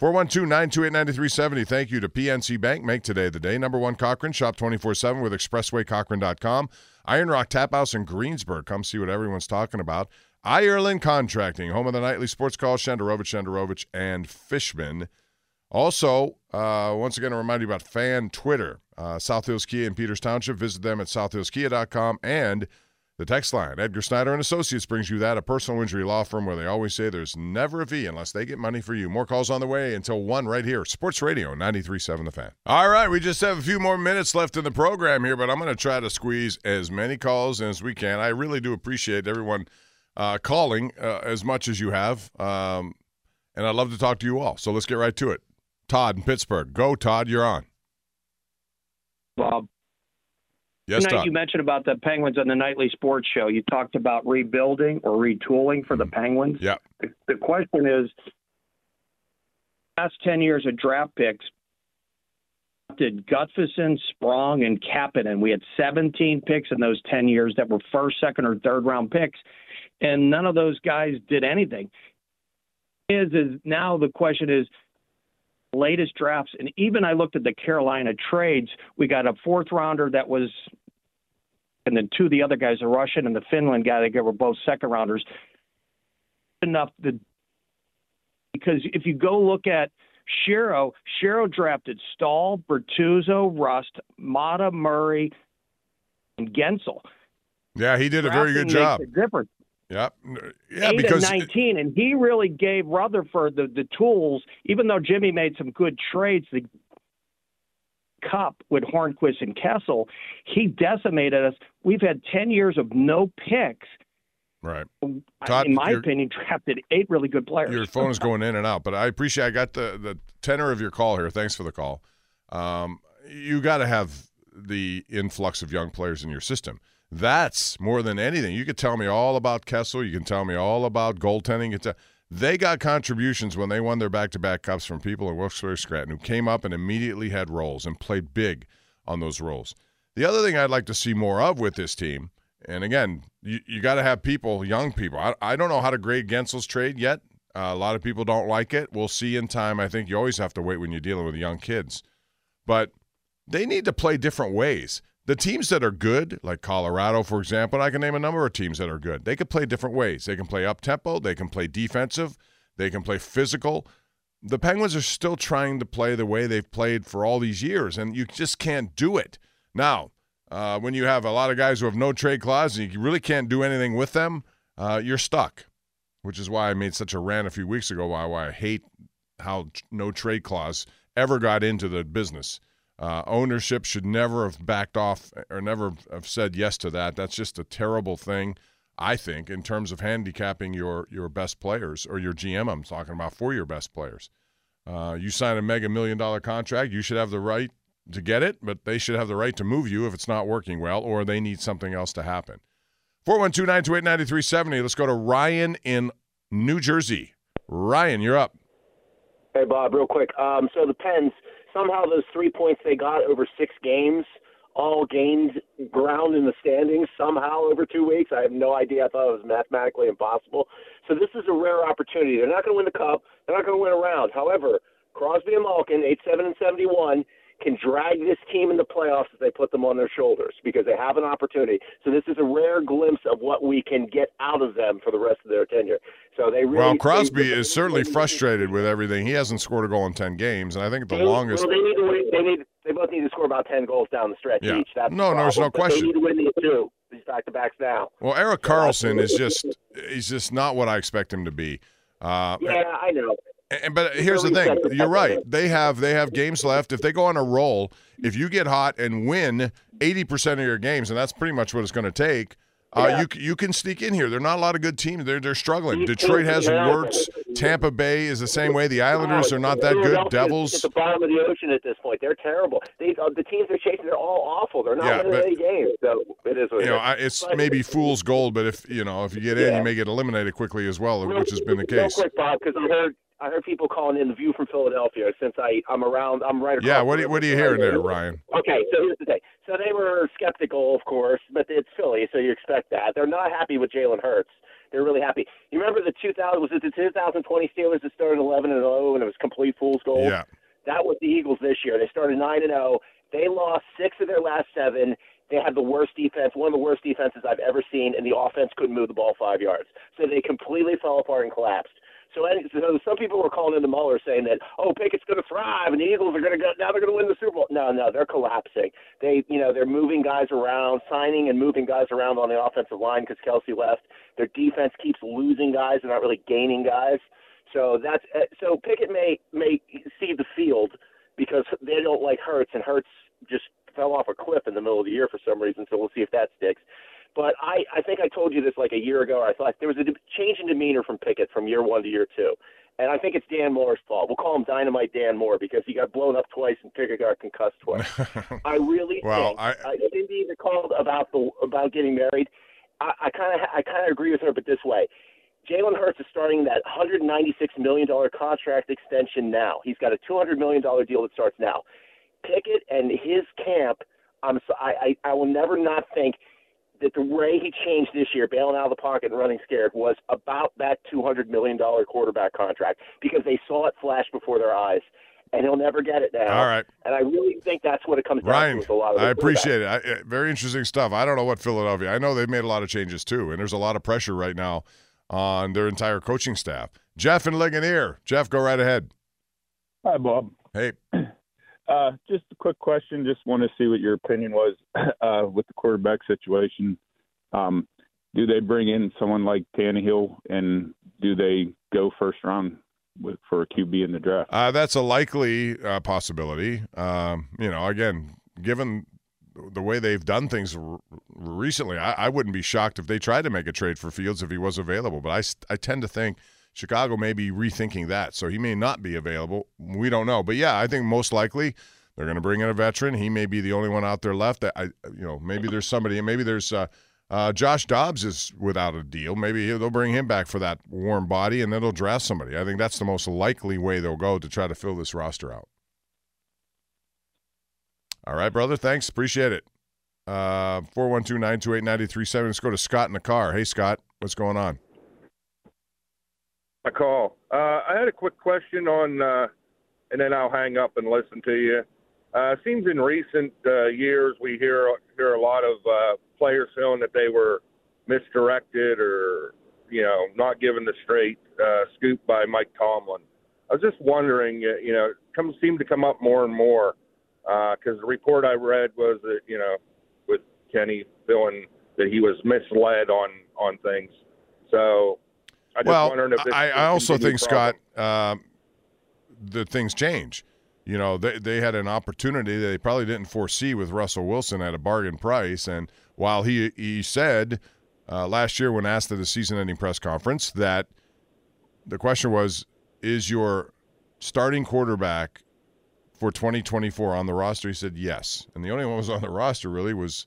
412-928-9370. Thank you to PNC Bank. Make today the day. Number 1 Cochran. Shop 24/7 with expresswaycochran.com. Iron Rock Tap House in Greensburg. Come see what everyone's talking about. Ireland Contracting, home of the nightly sports call. Shenderovich, and Fishman. Also, once again, I remind you about Fan Twitter. South Hills Kia in Peters Township. Visit them at southhillskia.com. And the text line, Edgar Snyder and Associates brings you that, a personal injury law firm where they always say there's never a fee unless they get money for you. More calls on the way until 1 right here. Sports Radio 93.7 The Fan. All right, we just have a few more minutes left in the program here, but I'm going to try to squeeze as many calls as we can. I really do appreciate everyone calling as much as you have, and I'd love to talk to you all. So let's get right to it. Todd in Pittsburgh. Go, Todd. You're on. Bob. Yes, Tonight Todd. you mentioned about the Penguins on the nightly sports show. You talked about rebuilding or retooling for the Penguins. Yeah. The question is, last 10 years of draft picks, did Gutfisson, Sprong, and Kapanen. We had 17 picks in those 10 years that were first, second, or third round picks, and none of those guys did anything. Is now the question is, latest drafts, and even I looked at the Carolina trades, we got a 4th rounder that was, and then 2 of the other guys, the Russian and the Finland guy, they were both 2nd rounders. Enough because if you go look at Shero drafted Stahl, Bertuzzo, Rust, Mata, Murray, and Gensel. Yeah, he did a very good job. Makes a difference. Yeah, 8 because and 19, and he really gave Rutherford the tools. Even though Jimmy made some good trades, the Cup with Hornquist and Kessel, he decimated us. We've had 10 years of no picks. Right. Todd, in my opinion, drafted 8 really good players. Your phone is going in and out, but I appreciate. I got the tenor of your call here. Thanks for the call. You got to have the influx of young players in your system. That's more than anything. You could tell me all about Kessel. You can tell me all about goaltending. They got contributions when they won their back-to-back cups from people in Wilkes-Barre, Scranton, who came up and immediately had roles and played big on those roles. The other thing I'd like to see more of with this team, and again, you got to have people, young people. I don't know how to grade Gensel's trade yet. A lot of people don't like it. We'll see in time. I think you always have to wait when you're dealing with young kids. But they need to play different ways. The teams that are good, like Colorado, for example, I can name a number of teams that are good. They could play different ways. They can play up-tempo. They can play defensive. They can play physical. The Penguins are still trying to play the way they've played for all these years, and you just can't do it. Now, when you have a lot of guys who have no trade clause and you really can't do anything with them, you're stuck, which is why I made such a rant a few weeks ago why I hate how no trade clause ever got into the business. Ownership should never have backed off or never have said yes to that. That's just a terrible thing, I think, in terms of handicapping your best players, or your GM I'm talking about, for your best players. You sign a mega $1 million contract, you should have the right to get it, but they should have the right to move you if it's not working well, or they need something else to happen. 412-928-9370. Let's go to Ryan in New Jersey. Ryan, you're up. Hey, Bob, real quick. So the Pens, somehow those 3 points they got over 6 games all gained ground in the standings somehow over 2 weeks. I have no idea. I thought it was mathematically impossible. So this is a rare opportunity. They're not going to win the Cup. They're not going to win a round. However, Crosby and Malkin, 87-71, can drag this team in the playoffs if they put them on their shoulders, because they have an opportunity. So this is a rare glimpse of what we can get out of them for the rest of their tenure. So they really. Well, Crosby is certainly frustrated with everything. He hasn't scored a goal in 10 games, and I think the longest. Well, they need to win. They both need to score about 10 goals down the stretch each. That's there's no question. They need to win these two. These back-to-backs now. Well, Erik Karlsson is he's just not what I expect him to be. Yeah, I know. But here's the thing. You're right. They have games left. If they go on a roll, if you get hot and win 80% of your games, and that's pretty much what it's going to take, you can sneak in here. There are not a lot of good teams. They're struggling. Detroit has Wirtz. Tampa Bay is the same way. The Islanders are not that good. Devils. At the bottom of the ocean at this point. They're terrible. The teams they're chasing, they're all awful. They're not winning any games. So it is what it is. It's maybe fool's gold, but if you get in, you may get eliminated quickly as well, which has been the case. Real quick, Bob, because I heard people calling in The View from Philadelphia since I'm around. I'm right across. Yeah, what are you hearing there, Ryan? Okay, so here's the thing. So they were skeptical, of course, but it's Philly, so you expect that. They're not happy with Jalen Hurts. They're really happy. You remember the 2020 Steelers that started 11-0 and it was complete fool's gold? Yeah. That was the Eagles this year. They started 9-0. They lost 6 of their last 7. They had the worst defense, one of the worst defenses I've ever seen, and the offense couldn't move the ball 5 yards. So they completely fell apart and collapsed. So some people were calling into Mueller saying that, Pickett's going to thrive and the Eagles are going to go, now they're going to win the Super Bowl. No, they're collapsing. They're moving guys around, signing and moving guys around on the offensive line because Kelsey left. Their defense keeps losing guys. They're not really gaining guys. So Pickett may see the field because they don't like Hurts, and Hurts just fell off a cliff in the middle of the year for some reason. So we'll see if that sticks. But I think I told you this like a year ago. I thought there was a change in demeanor from Pickett from year 1 to year 2. And I think it's Dan Moore's fault. We'll call him Dynamite Dan Moore because he got blown up twice and Pickett got concussed twice. I really think Cindy that called about getting married. I kind of agree with her, but this way. Jalen Hurts is starting that $196 million contract extension now. He's got a $200 million deal that starts now. Pickett and his camp, I will never not think that the way he changed this year, bailing out of the pocket and running scared, was about that $200 million quarterback contract because they saw it flash before their eyes, and he'll never get it now. All right. And I really think that's what it comes down to with a lot of I appreciate it. Very interesting stuff. I don't know what Philadelphia – I know they've made a lot of changes too, and there's a lot of pressure right now on their entire coaching staff. Jeff in Ligonier. Jeff, go right ahead. Hi, Bob. Hey. Just a quick question. Just want to see what your opinion was with the quarterback situation. Do they bring in someone like Tannehill, and do they go first round for a QB in the draft? That's a likely possibility. Again, given the way they've done things recently, I wouldn't be shocked if they tried to make a trade for Fields if he was available. But I tend to think Chicago may be rethinking that, so he may not be available. We don't know. But, yeah, I think most likely they're going to bring in a veteran. He may be the only one out there left. Maybe there's somebody. Maybe there's Josh Dobbs is without a deal. Maybe they'll bring him back for that warm body, and then they'll draft somebody. I think that's the most likely way they'll go to try to fill this roster out. All right, brother. Thanks. Appreciate it. 412-928-9370. Let's go to Scott in the car. Hey, Scott. What's going on? I call. I had a quick question on, and then I'll hang up and listen to you. It seems in recent years we hear a lot of players feeling that they were misdirected or, not given the straight scoop by Mike Tomlin. I was just wondering, it seemed to come up more and more because the report I read was that, with Kenny feeling that he was misled on things. So I just wondering if this I also think, problem. Scott, that things change. They had an opportunity that they probably didn't foresee with Russell Wilson at a bargain price. And while he said last year when asked at the season-ending press conference that the question was, is your starting quarterback for 2024 on the roster? He said yes. And the only one who was on the roster really was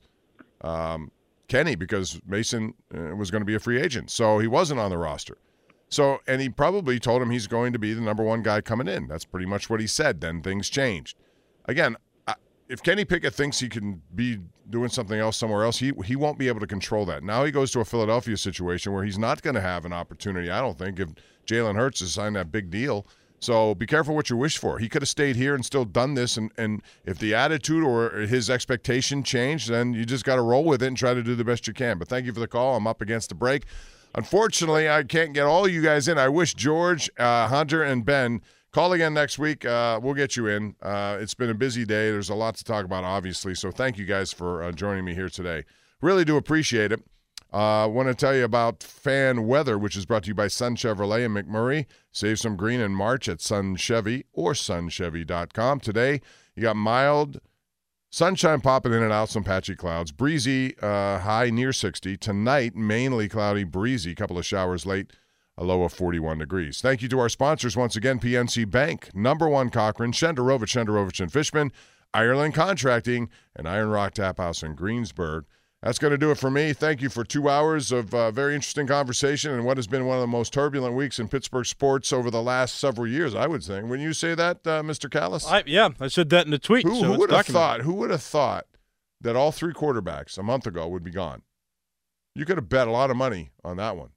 Kenny, because Mason was going to be a free agent. So he wasn't on the roster. And he probably told him he's going to be the number one guy coming in. That's pretty much what he said. Then things changed. Again, if Kenny Pickett thinks he can be doing something else somewhere else, he won't be able to control that. Now he goes to a Philadelphia situation where he's not going to have an opportunity, I don't think, if Jalen Hurts has signed that big deal. So be careful what you wish for. He could have stayed here and still done this, and if the attitude or his expectation changed, then you just got to roll with it and try to do the best you can. But thank you for the call. I'm up against the break. Unfortunately, I can't get all you guys in. I wish George, Hunter, and Ben call again next week. We'll get you in. It's been a busy day. There's a lot to talk about, obviously. So thank you guys for joining me here today. Really do appreciate it. I want to tell you about fan weather, which is brought to you by Sun Chevrolet in McMurray. Save some green in March at Sun Chevy or sunchevy.com. Today, you got mild sunshine popping in and out, some patchy clouds. Breezy, high near 60. Tonight, mainly cloudy, breezy. Couple of showers late, a low of 41 degrees. Thank you to our sponsors once again, PNC Bank, Number One Cochran, Shenderovich & Fishman, Ireland Contracting, and Iron Rock Tap House in Greensburg. That's going to do it for me. Thank you for 2 hours of very interesting conversation and what has been one of the most turbulent weeks in Pittsburgh sports over the last several years, I would think. Wouldn't you say that, Mr. Callis? I said that in the tweet. Who would have thought that all three quarterbacks a month ago would be gone? You could have bet a lot of money on that one.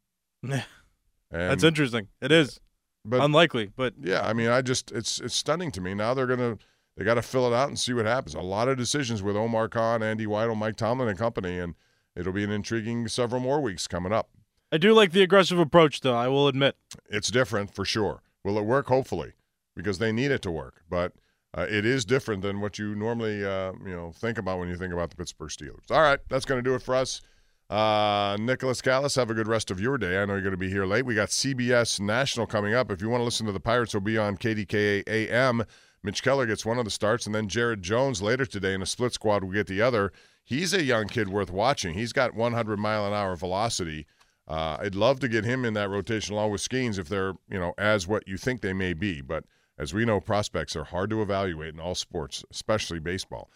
That's interesting. It is. But unlikely, but yeah, I mean, it's stunning to me. Now they got to fill it out and see what happens. A lot of decisions with Omar Khan, Andy Weidel, Mike Tomlin and company, and it'll be an intriguing several more weeks coming up. I do like the aggressive approach, though, I will admit. It's different for sure. Will it work? Hopefully, because they need it to work. But it is different than what you normally think about when you think about the Pittsburgh Steelers. All right, that's going to do it for us. Nicholas Callis, have a good rest of your day. I know you're going to be here late. We got CBS National coming up. If you want to listen to the Pirates, we'll be on KDKA AM. Mitch Keller gets one of the starts, and then Jared Jones later today in a split squad will get the other. He's a young kid worth watching. He's got 100-mile-an-hour velocity. I'd love to get him in that rotation along with Skeens if they're, as what you think they may be. But as we know, prospects are hard to evaluate in all sports, especially baseball.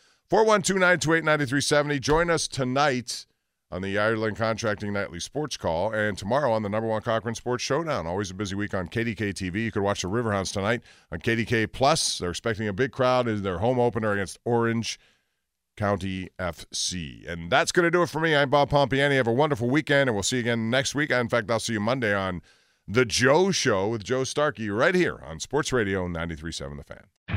412-928-9370. Join us tonight on the Ireland Contracting Nightly Sports Call, and tomorrow on the Number One Cochran Sports Showdown. Always a busy week on KDK TV. You could watch the Riverhounds tonight on KDK Plus. They're expecting a big crowd in their home opener against Orange County FC. And that's going to do it for me. I'm Bob Pompiani. Have a wonderful weekend, and we'll see you again next week. In fact, I'll see you Monday on The Joe Show with Joe Starkey right here on Sports Radio 93.7 The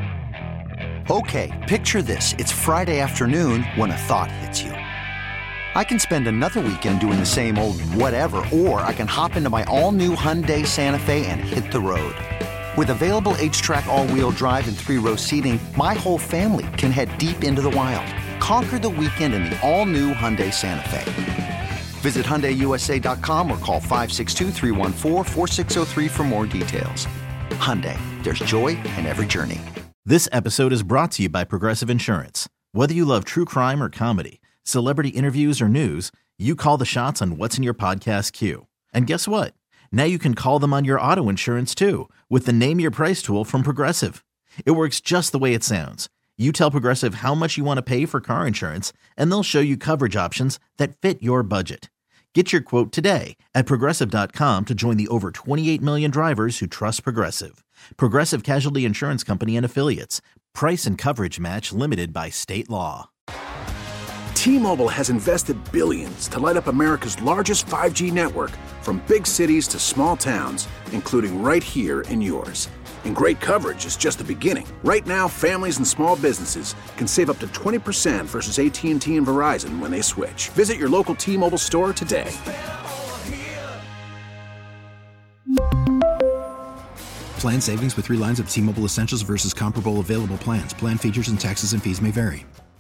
Fan. Okay, picture this. It's Friday afternoon when a thought hits you. I can spend another weekend doing the same old whatever, or I can hop into my all-new Hyundai Santa Fe and hit the road. With available H-Track all-wheel drive and 3-row seating, my whole family can head deep into the wild. Conquer the weekend in the all-new Hyundai Santa Fe. Visit HyundaiUSA.com or call 562-314-4603 for more details. Hyundai, there's joy in every journey. This episode is brought to you by Progressive Insurance. Whether you love true crime or comedy, celebrity interviews or news, you call the shots on what's in your podcast queue. And guess what? Now you can call them on your auto insurance too with the Name Your Price tool from Progressive. It works just the way it sounds. You tell Progressive how much you want to pay for car insurance, and they'll show you coverage options that fit your budget. Get your quote today at Progressive.com to join the over 28 million drivers who trust Progressive. Progressive Casualty Insurance Company and Affiliates. Price and coverage match limited by state law. T-Mobile has invested billions to light up America's largest 5G network, from big cities to small towns, including right here in yours. And great coverage is just the beginning. Right now, families and small businesses can save up to 20% versus AT&T and Verizon when they switch. Visit your local T-Mobile store today. Plan savings with 3 lines of T-Mobile Essentials versus comparable available plans. Plan features and taxes and fees may vary.